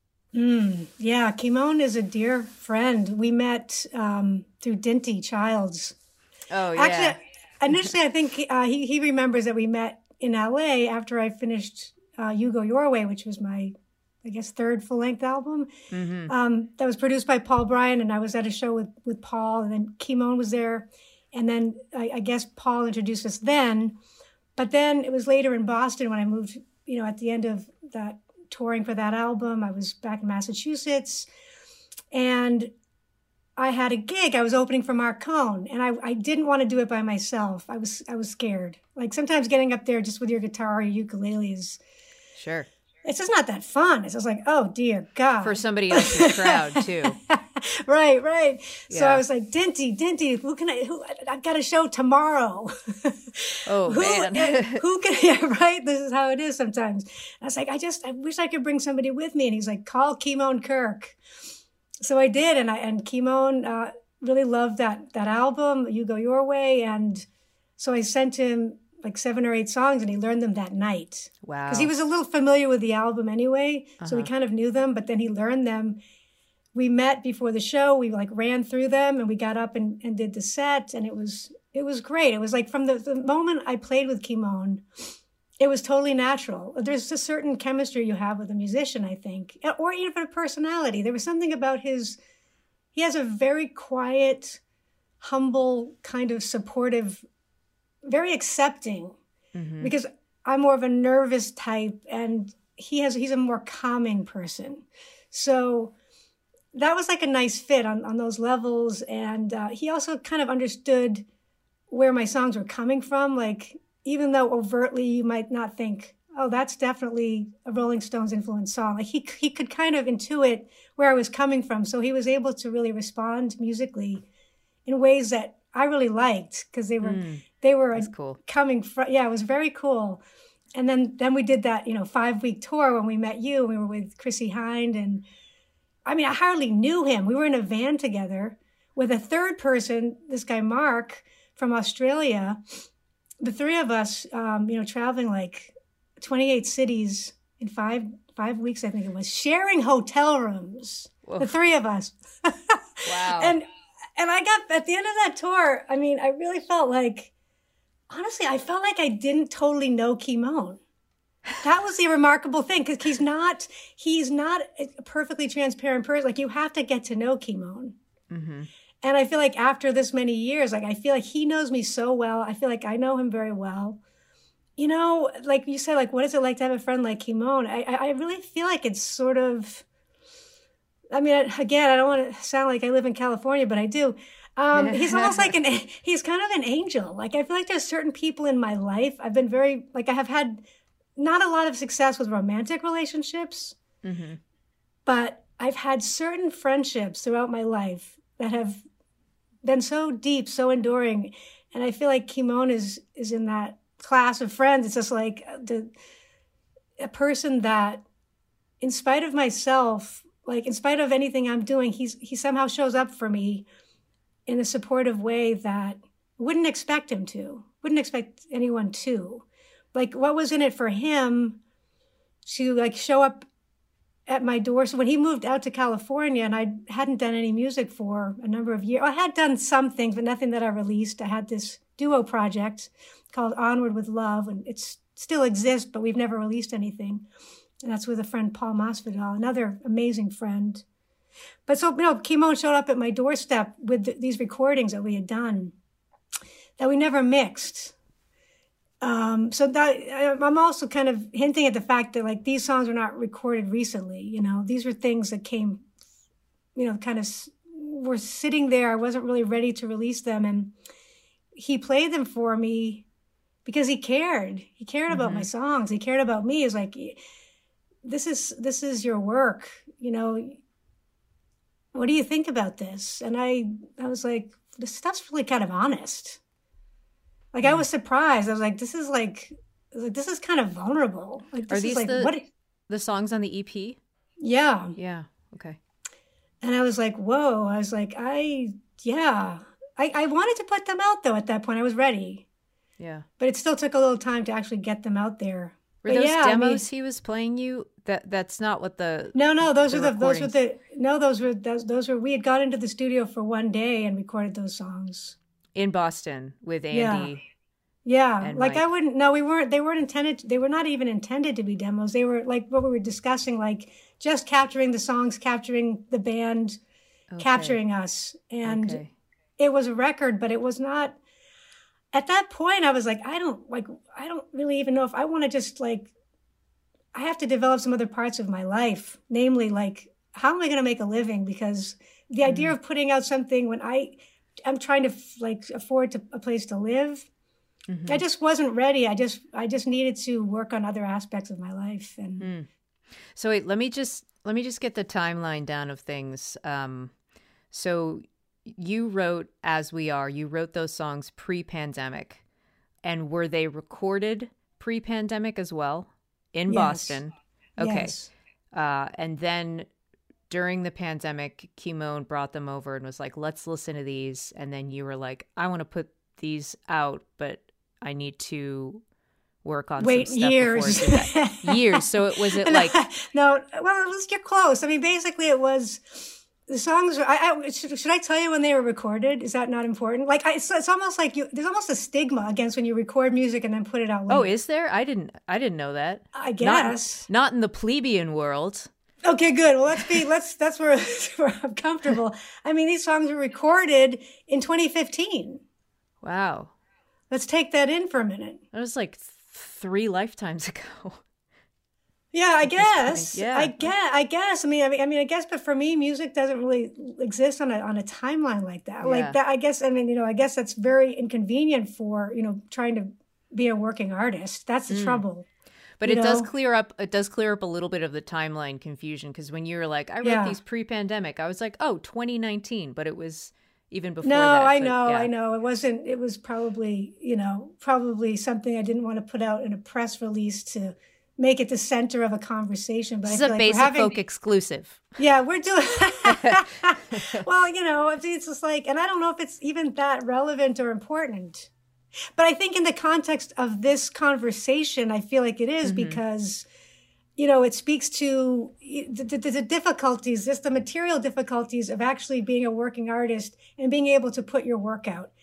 Yeah, Kimon is a dear friend. We met through Dinty Childs. Oh, yeah. Actually, initially, I think he remembers that we met in LA after I finished You Go Your Way, which was my, I guess, third full-length album. That was produced by Paul Bryan, and I was at a show with Paul, and then Kimon was there. And then I guess Paul introduced us then. But then it was later in Boston when I moved, at the end of that touring for that album. I was back in Massachusetts, and I had a gig. I was opening for Mark Cohn, and I didn't want to do it by myself. I was scared. Like, sometimes getting up there just with your guitar or your ukulele is... Sure. It's just not that fun. It's just like, oh, dear God. For somebody else's crowd, too. Right. Yeah. So I was like, Dinty, I've got a show tomorrow. Oh, man. Right? This is how it is sometimes. And I was like, I wish I could bring somebody with me. And he's like, call Kimon Kirk. So I did. And Kimon really loved that album, You Go Your Way. And so I sent him like 7 or 8 songs, and he learned them that night. Wow. Because he was a little familiar with the album anyway, so he kind of knew them, but then he learned them. We met before the show, we like ran through them, and we got up and did the set, and it was great. It was like from the moment I played with Kimon, it was totally natural. There's a certain chemistry you have with a musician, I think, or even a personality. There was something about he has a very quiet, humble, kind of supportive, very accepting, because I'm more of a nervous type, and he's a more calming person. So that was like a nice fit on those levels. And he also kind of understood where my songs were coming from. Like, even though overtly you might not think, oh, that's definitely a Rolling Stones influenced song, like he could kind of intuit where I was coming from. So he was able to really respond musically in ways that I really liked, because they were That's cool. coming from, it was very cool. And then we did that, 5-week tour when we met you. We were with Chrissie Hynde, and I mean, I hardly knew him. We were in a van together with a third person, this guy Mark from Australia. The three of us, traveling like 28 cities in 5 weeks, I think it was, sharing hotel rooms. Whoa. The three of us. Wow. And I got, at the end of that tour, I mean, I really felt like, honestly, I felt like I didn't totally know Kimon. That was the remarkable thing, because he's not a perfectly transparent person. Like, you have to get to know Kimon. And I feel like after this many years, like, I feel like he knows me so well. I feel like I know him very well. Like you said, like, what is it like to have a friend like Kimon? I really feel like it's sort of, I mean, again, I don't want to sound like I live in California, but I do. He's almost like he's kind of an angel. Like, I feel like there's certain people in my life. I've been I have had not a lot of success with romantic relationships, but I've had certain friendships throughout my life that have been so deep, so enduring. And I feel like Kimon is in that class of friends. It's just like a person that, in spite of myself, like, in spite of anything I'm doing, he somehow shows up for me in a supportive way that wouldn't expect anyone to. Like, what was in it for him to, like, show up at my door. So when he moved out to California and I hadn't done any music for a number of years, I had done some things, but nothing that I released. I had this duo project called Onward with Love, and it still exists, but we've never released anything. And that's with a friend, Paul Masvidal, another amazing friend. But so, Kimon showed up at my doorstep with these recordings that we had done that we never mixed. So that I'm also kind of hinting at the fact that like these songs were not recorded recently. These were things that came, kind of were sitting there. I wasn't really ready to release them, and he played them for me because he cared. He cared about my songs. He cared about me. He's like, this is your work. What do you think about this? And I was like, this stuff's really kind of honest. Like, I was surprised. I was like, this is kind of vulnerable. Like, this Are these is like, what? The songs on the EP? Yeah. Yeah. Okay. And I was like, whoa. I was like, I wanted to put them out, though, at that point. I was ready. Yeah. But it still took a little time to actually get them out there. Were those demos he was playing you? That's not what the those were we had got into the studio for one day and recorded those songs in Boston with Andy. Yeah. Like Mike. I wouldn't. No, we weren't. They weren't intended. They were not even intended to be demos. They were like what we were discussing, like just capturing the songs, capturing the band, capturing us, and it was a record, but it was not. At that point, I was like, I don't really even know if I want to just like, I have to develop some other parts of my life, namely like, how am I going to make a living? Because the idea of putting out something when I'm trying to like afford a place to live, I just wasn't ready. I just needed to work on other aspects of my life. And so wait, let me just get the timeline down of things. So you wrote As We Are, you wrote those songs pre-pandemic, and were they recorded pre-pandemic as well in Boston? Okay. Yes. And then during the pandemic, Kimon brought them over and was like, let's listen to these. And then you were like, I want to put these out, but I need to work on some stuff years. Before I do that. Years. So was it like... No, well, let's get close. I mean, basically it was... The songs, should I tell you when they were recorded? Is that not important? Like, it's almost like there's almost a stigma against when you record music and then put it out later. Oh, is there? I didn't know that. I guess. Not in the plebeian world. Okay, good. Well, that's where I'm comfortable. I mean, these songs were recorded in 2015. Wow. Let's take that in for a minute. That was like 3 lifetimes ago. Yeah, I guess. Yeah. I guess. I mean, I guess, but for me, music doesn't really exist on a timeline like that. Yeah. Like that, I guess. I mean, I guess that's very inconvenient for trying to be a working artist. That's the trouble. But it does clear up. It does clear up a little bit of the timeline confusion, because when you were like, I wrote these pre-pandemic, I was like, oh, 2019, but it was even before that. No, I so, know, yeah. I know. It wasn't. It was probably something I didn't want to put out in a press release to make it the center of a conversation. But This is I a feel Basic Folk exclusive. Yeah, we're doing. Well, it's just like, and I don't know if it's even that relevant or important. But I think in the context of this conversation, I feel like it is because, it speaks to the difficulties, just the material difficulties of actually being a working artist and being able to put your work out.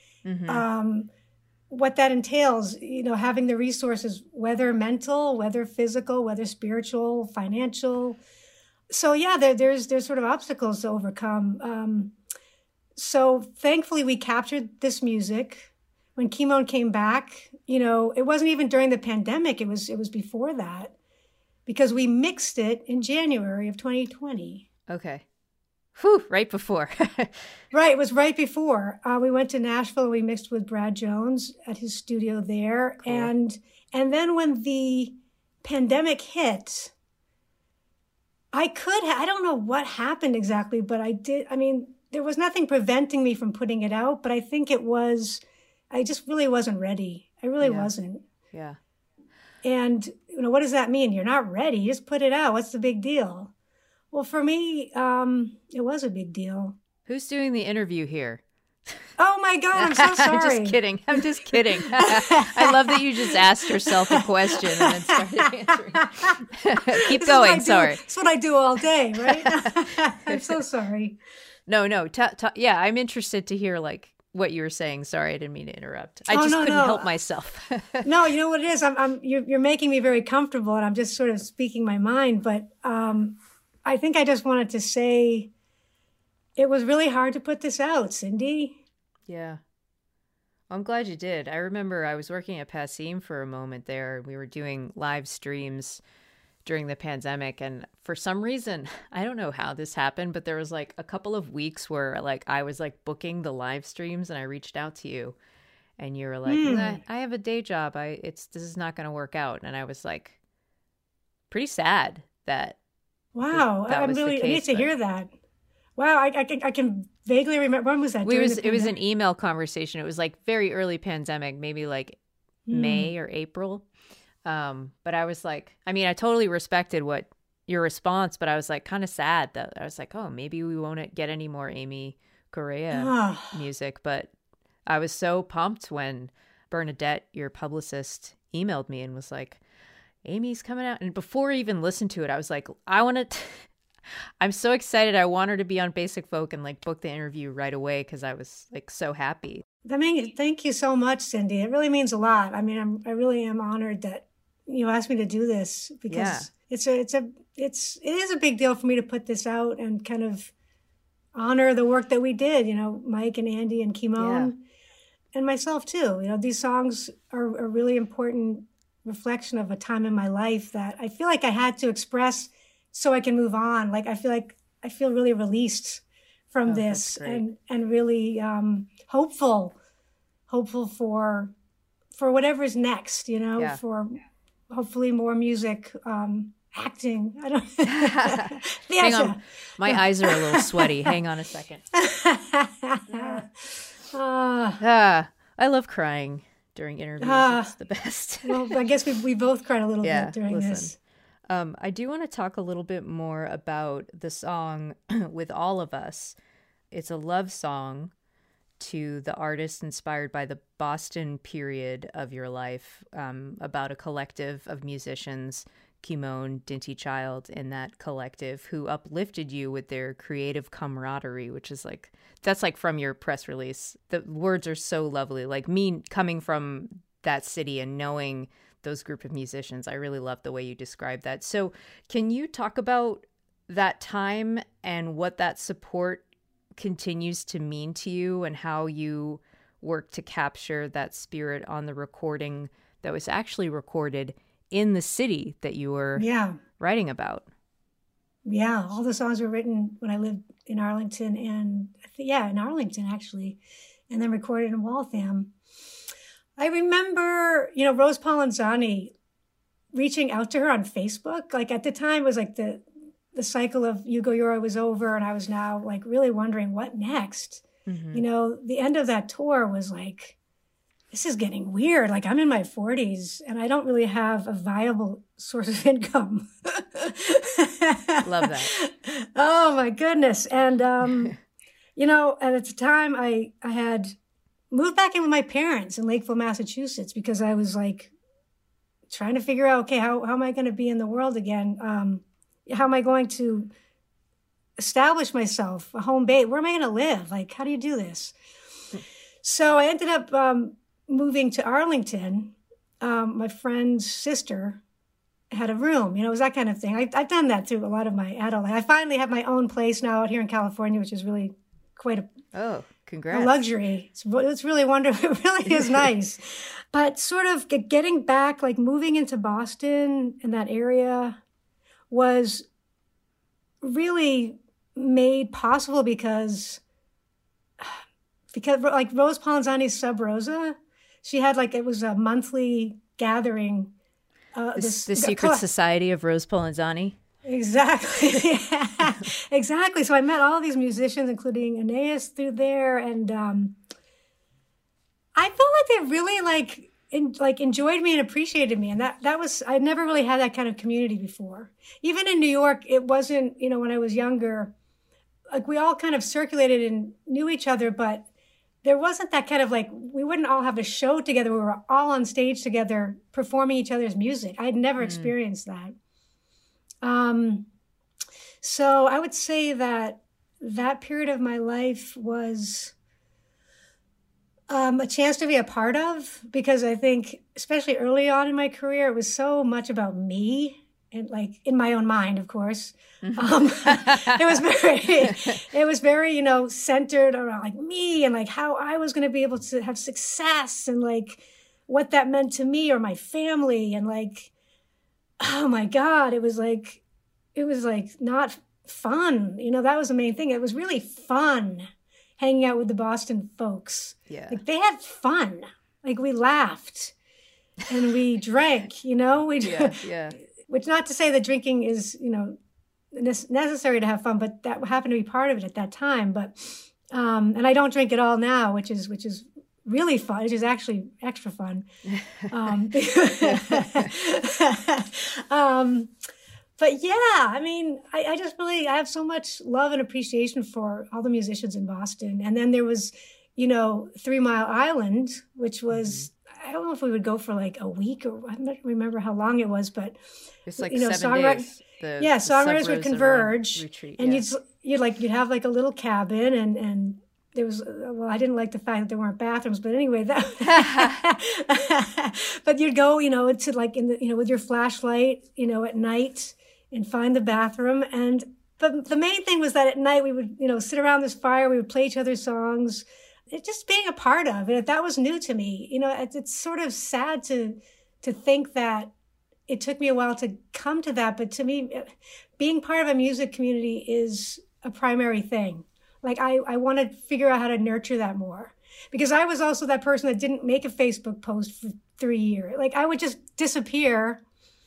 What that entails, having the resources, whether mental, whether physical, whether spiritual, financial. So yeah, there's sort of obstacles to overcome. So thankfully we captured this music. When Kimon came back, it wasn't even during the pandemic. It was before that, because we mixed it in January of 2020. Okay. Whew, right before. Right, it was right before. We went to Nashville and we mixed with Brad Jones at his studio there. Cool. And then when the pandemic hit, I don't know what happened exactly, but there was nothing preventing me from putting it out, but I think I just really wasn't ready. I really wasn't. Yeah. And, what does that mean? You're not ready. You just put it out. What's the big deal? Well, for me, it was a big deal. Who's doing the interview here? Oh my God, I'm so sorry. I'm just kidding. I love that you just asked yourself a question and then started answering. Keep going, sorry. That's what I do all day, right? I'm so sorry. No. Yeah, I'm interested to hear like what you were saying. Sorry, I didn't mean to interrupt. I just couldn't help myself. No, you know what it is? You're making me very comfortable, and I'm just sort of speaking my mind. But I think I just wanted to say it was really hard to put this out, Cindy. Yeah. I'm glad you did. I remember I was working at Passim for a moment there. We were doing live streams during the pandemic. And for some reason, I don't know how this happened, but there was like a couple of weeks where like I was like booking the live streams and I reached out to you and you were like, I have a day job. This is not going to work out. And I was like pretty sad that. Wow. I need to hear that. Wow. I can vaguely remember. When was that? It was an email conversation. It was like very early pandemic, maybe like May or April. But I was like, I mean, I totally respected what your response, but I was like kind of sad that I was like, oh, maybe we won't get any more Amy Correa music. But I was so pumped when Bernadette, your publicist, emailed me and was like, Amy's coming out. And before I even listened to it, I was like, I'm so excited. I want her to be on Basic Folk and like book the interview right away because I was like so happy. Thank you so much, Cindy. It really means a lot. I mean, I really am honored that you asked me to do this because it is a big deal for me to put this out and kind of honor the work that we did. You know, Mike and Andy and Kimon and myself too. You know, these songs are a really important reflection of a time in my life that I feel like I had to express so I can move on. Like I feel really released from this and really hopeful for whatever's next, you know, for hopefully more music, acting. I don't Hang on. My eyes are a little sweaty. Hang on a second. I love crying during interviews. It's the best. Well, I guess we both cried a little bit during this. I do want to talk a little bit more about the song With All of Us. It's a love song to the artist inspired by the Boston period of your life, about a collective of musicians, Kimon, Dinty Child, in that collective, who uplifted you with their creative camaraderie, which is like, that's like from your press release. The words are so lovely. Like me coming from that city and knowing those group of musicians, I really love the way you describe that. So can you talk about that time and what that support continues to mean to you and how you work to capture that spirit on the recording that was actually recorded in the city that you were writing about? Yeah, all the songs were written when I lived in Arlington in Arlington actually, and then recorded in Waltham. I remember, you know, Rose Polenzani reaching out to her on Facebook. Like at the time, it was like the cycle of Yugo Yoro was over, and I was now like really wondering what next. Mm-hmm. You know, the end of that tour was like, this is getting weird. Like I'm in my 40s and I don't really have a viable source of income. Love that. Oh my goodness. And, you know, at the time I had moved back in with my parents in Lakeville, Massachusetts, because I was like trying to figure out, okay, how am I going to be in the world again? How am I going to establish myself, a home base? Where am I going to live? Like, how do you do this? So I ended up moving to Arlington. My friend's sister had a room, you know, it was that kind of thing. I've done that through a lot of my adult life. I finally have my own place now out here in California, which is really quite a luxury. It's really wonderful. It really is nice. But sort of getting back, like moving into Boston and that area was really made possible because like Rose Polenzani's Sub Rosa, she had like, it was a monthly gathering. The Secret Society of Rose Polenzani. Exactly. Yeah, exactly. So I met all these musicians, including Aeneas through there. And I felt like they really enjoyed me and appreciated me. And that was, I'd never really had that kind of community before. Even in New York, it wasn't, you know, when I was younger, like we all kind of circulated and knew each other, but there wasn't that kind of like, we wouldn't all have a show together. We were all on stage together performing each other's music. I'd never experienced that. So I would say that period of my life was a chance to be a part of, because I think, especially early on in my career, it was so much about me, and like in my own mind, of course. It was very, centered around like me and like how I was going to be able to have success and like what that meant to me or my family. And like, oh my God, it was like not fun. That was the main thing. It was really fun hanging out with the Boston folks. Yeah. Like they had fun. Like we laughed and we drank, Yeah. Which, not to say that drinking is, necessary to have fun, but that happened to be part of it at that time. But, and I don't drink at all now, which is really fun, which is actually extra fun. But yeah, I mean, I just really, I have so much love and appreciation for all the musicians in Boston. And then there was, 3 Mile Island, which was, I don't know if we would go for like a week, or I don't remember how long it was, but it's like 7 days. Songwriters would converge, retreat, and you'd have like a little cabin, and there was, well, I didn't like the fact that there weren't bathrooms, but anyway, but you'd go, to like with your flashlight, at night and find the bathroom. But the main thing was that at night we would, sit around this fire, we would play each other's songs. It just being a part of it, that was new to me. It's sort of sad to think that it took me a while to come to that. But to me, being part of a music community is a primary thing. Like I want to figure out how to nurture that more, because I was also that person that didn't make a Facebook post for 3 years. Like I would just disappear.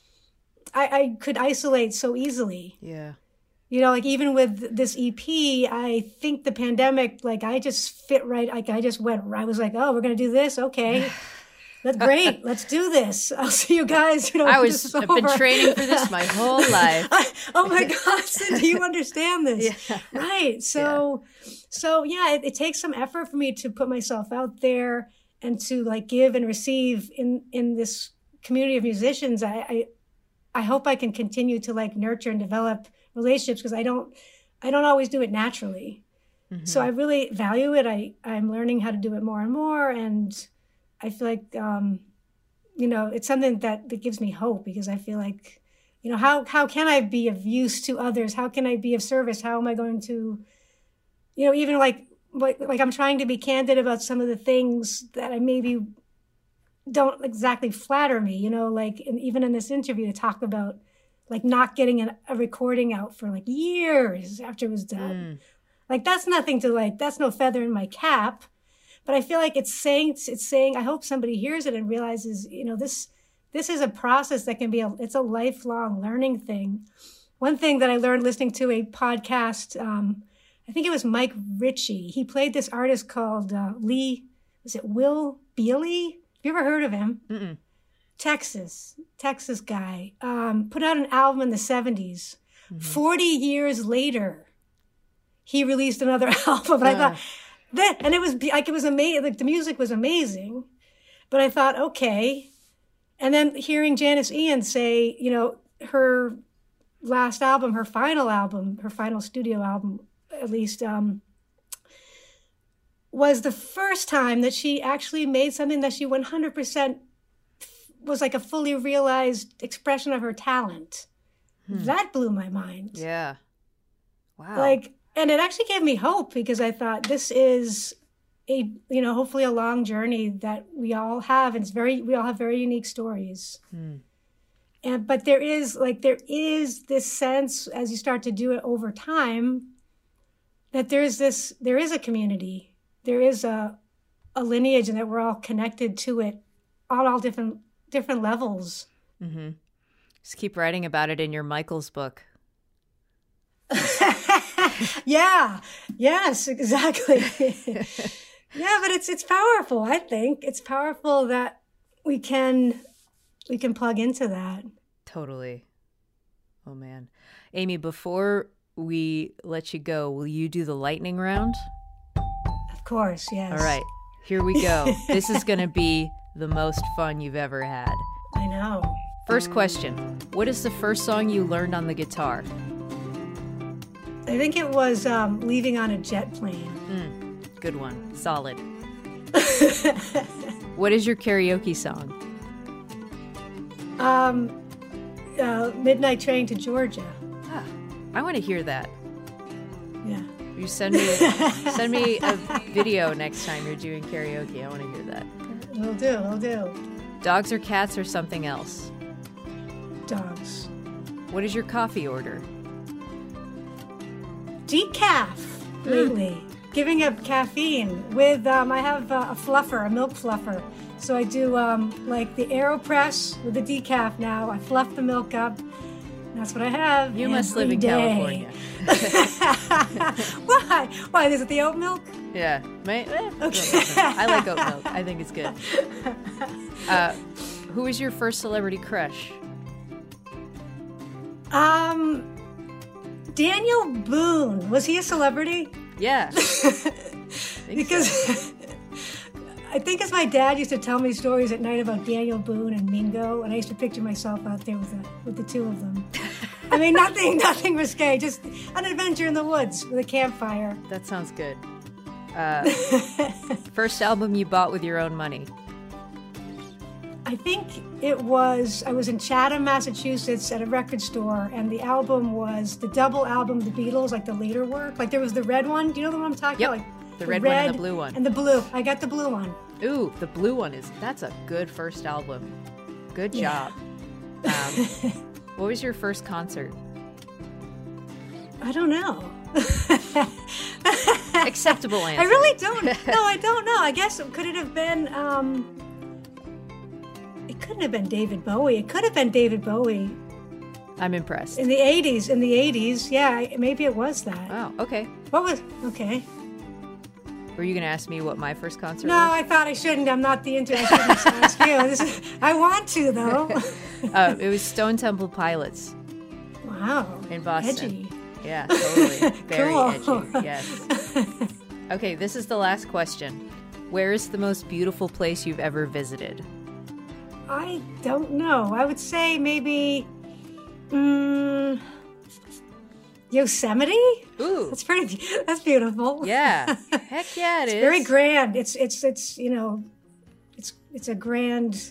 I could isolate so easily. Yeah. Like even with this EP, I think the pandemic, like I just fit right. Like I was like, oh, we're going to do this. Okay. That's great. Let's do this. I'll see you guys. I've been training for this my whole life. Oh my God, Cindy, you understand this. Yeah. Right. So it takes some effort for me to put myself out there and to like give and receive in this community of musicians. I hope I can continue to like nurture and develop relationships, because I don't always do it naturally. Mm-hmm. So I really value it. I'm learning how to do it more and more. And I feel like, it's something that gives me hope, because I feel like, how can I be of use to others? How can I be of service? How am I going to, even like I'm trying to be candid about some of the things that I maybe don't exactly flatter me, even in this interview, to talk about like not getting a recording out for like years after it was done. Like that's nothing to like, that's no feather in my cap. But I feel like it's saying, I hope somebody hears it and realizes, this is a process that can be it's a lifelong learning thing. One thing that I learned listening to a podcast, I think it was Mike Ritchie. He played this artist called Will Bealey? Have you ever heard of him? Mm-mm. Texas guy. Put out an album in the 70s. Mm-hmm. 40 years later, he released another album. And I thought, and it was amazing. Like the music was amazing, but I thought, okay. And then hearing Janice Ian say, her last album, her final studio album, at least, was the first time that she actually made something that she 100% was like a fully realized expression of her talent. That blew my mind. Yeah. Wow. Like, and it actually gave me hope, because I thought this is hopefully a long journey that we all have. And we all have very unique stories. But there is this sense, as you start to do it over time, that there is a community. There is a lineage, and that we're all connected to it on all different levels. Mm-hmm. Just keep writing about it in your Michael's book. Yeah. Yes, exactly. Yeah, but it's powerful. I think it's powerful that we can plug into that. Totally. Oh man, Amy, before we let you go, will you do the lightning round? Of course, yes. All right, here we go. This is going to be the most fun you've ever had. I know. First question. What is the first song you learned on the guitar? I think it was Leaving on a Jet Plane. Good one. Solid. What is your karaoke song? Midnight Train to Georgia. I want to hear that. Yeah. You send me a video next time you're doing karaoke. I want to hear that. Will do. Dogs or cats or something else? Dogs. What is your coffee order? Decaf lately. Giving up caffeine with, I have a fluffer, a milk fluffer. So I do like the AeroPress with the decaf now. I fluff the milk up. That's what I have. You must live in California. Why? Why? Is it the oat milk? Yeah. Okay. I like oat milk. I think it's good. Who was your first celebrity crush? Daniel Boone. Was he a celebrity? Yeah. Because I think as my dad used to tell me stories at night about Daniel Boone and Mingo, and I used to picture myself out there with the two of them. I mean, nothing risque, just an adventure in the woods with a campfire. That sounds good. First album you bought with your own money? I think I was in Chatham, Massachusetts at a record store, and the album was the double album, The Beatles, like the later work. Like there was the red one. Do you know the one I'm talking about? Like the red one and the blue one. And the blue. I got the blue one. Ooh, the blue one that's a good first album. Good job. Yeah. What was your first concert? I don't know. Acceptable answer. I really don't. No, I don't know. I guess could it have been? It couldn't have been David Bowie. It could have been David Bowie. I'm impressed. In the 80s, yeah, maybe it was that. Wow. Okay. Okay. Were you going to ask me what my first concert was? No, I thought I shouldn't. I'm not the intern. I shouldn't ask you. I want to, though. It was Stone Temple Pilots. Wow. In Boston. Edgy. Yeah, totally. Very cool. Edgy. Yes. Okay, this is the last question. Where is the most beautiful place you've ever visited? I don't know. I would say maybe Yosemite. Ooh, that's beautiful. Yeah, heck yeah, it's very grand. It's a grand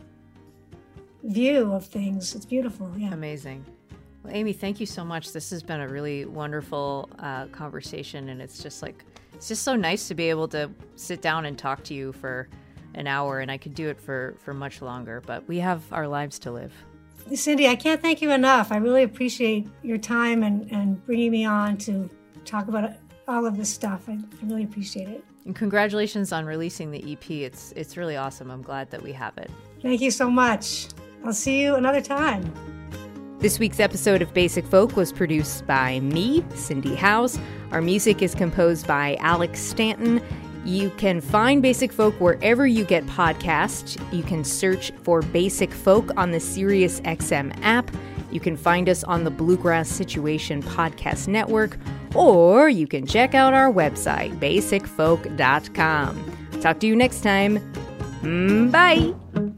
view of things. It's beautiful. Yeah, amazing. Well, Amy, thank you so much. This has been a really wonderful conversation, and it's just so nice to be able to sit down and talk to you for an hour, and I could do it for much longer, but we have our lives to live. Cindy, I can't thank you enough. I really appreciate your time and bringing me on to talk about all of this stuff. I really appreciate it. And congratulations on releasing the EP. It's really awesome. I'm glad that we have it. Thank you so much. I'll see you another time. This week's episode of Basic Folk was produced by me, Cindy Howes. Our music is composed by Alex Stanton. You can find Basic Folk wherever you get podcasts. You can search for Basic Folk on the SiriusXM app. You can find us on the Bluegrass Situation Podcast Network, or you can check out our website, basicfolk.com. Talk to you next time. Bye.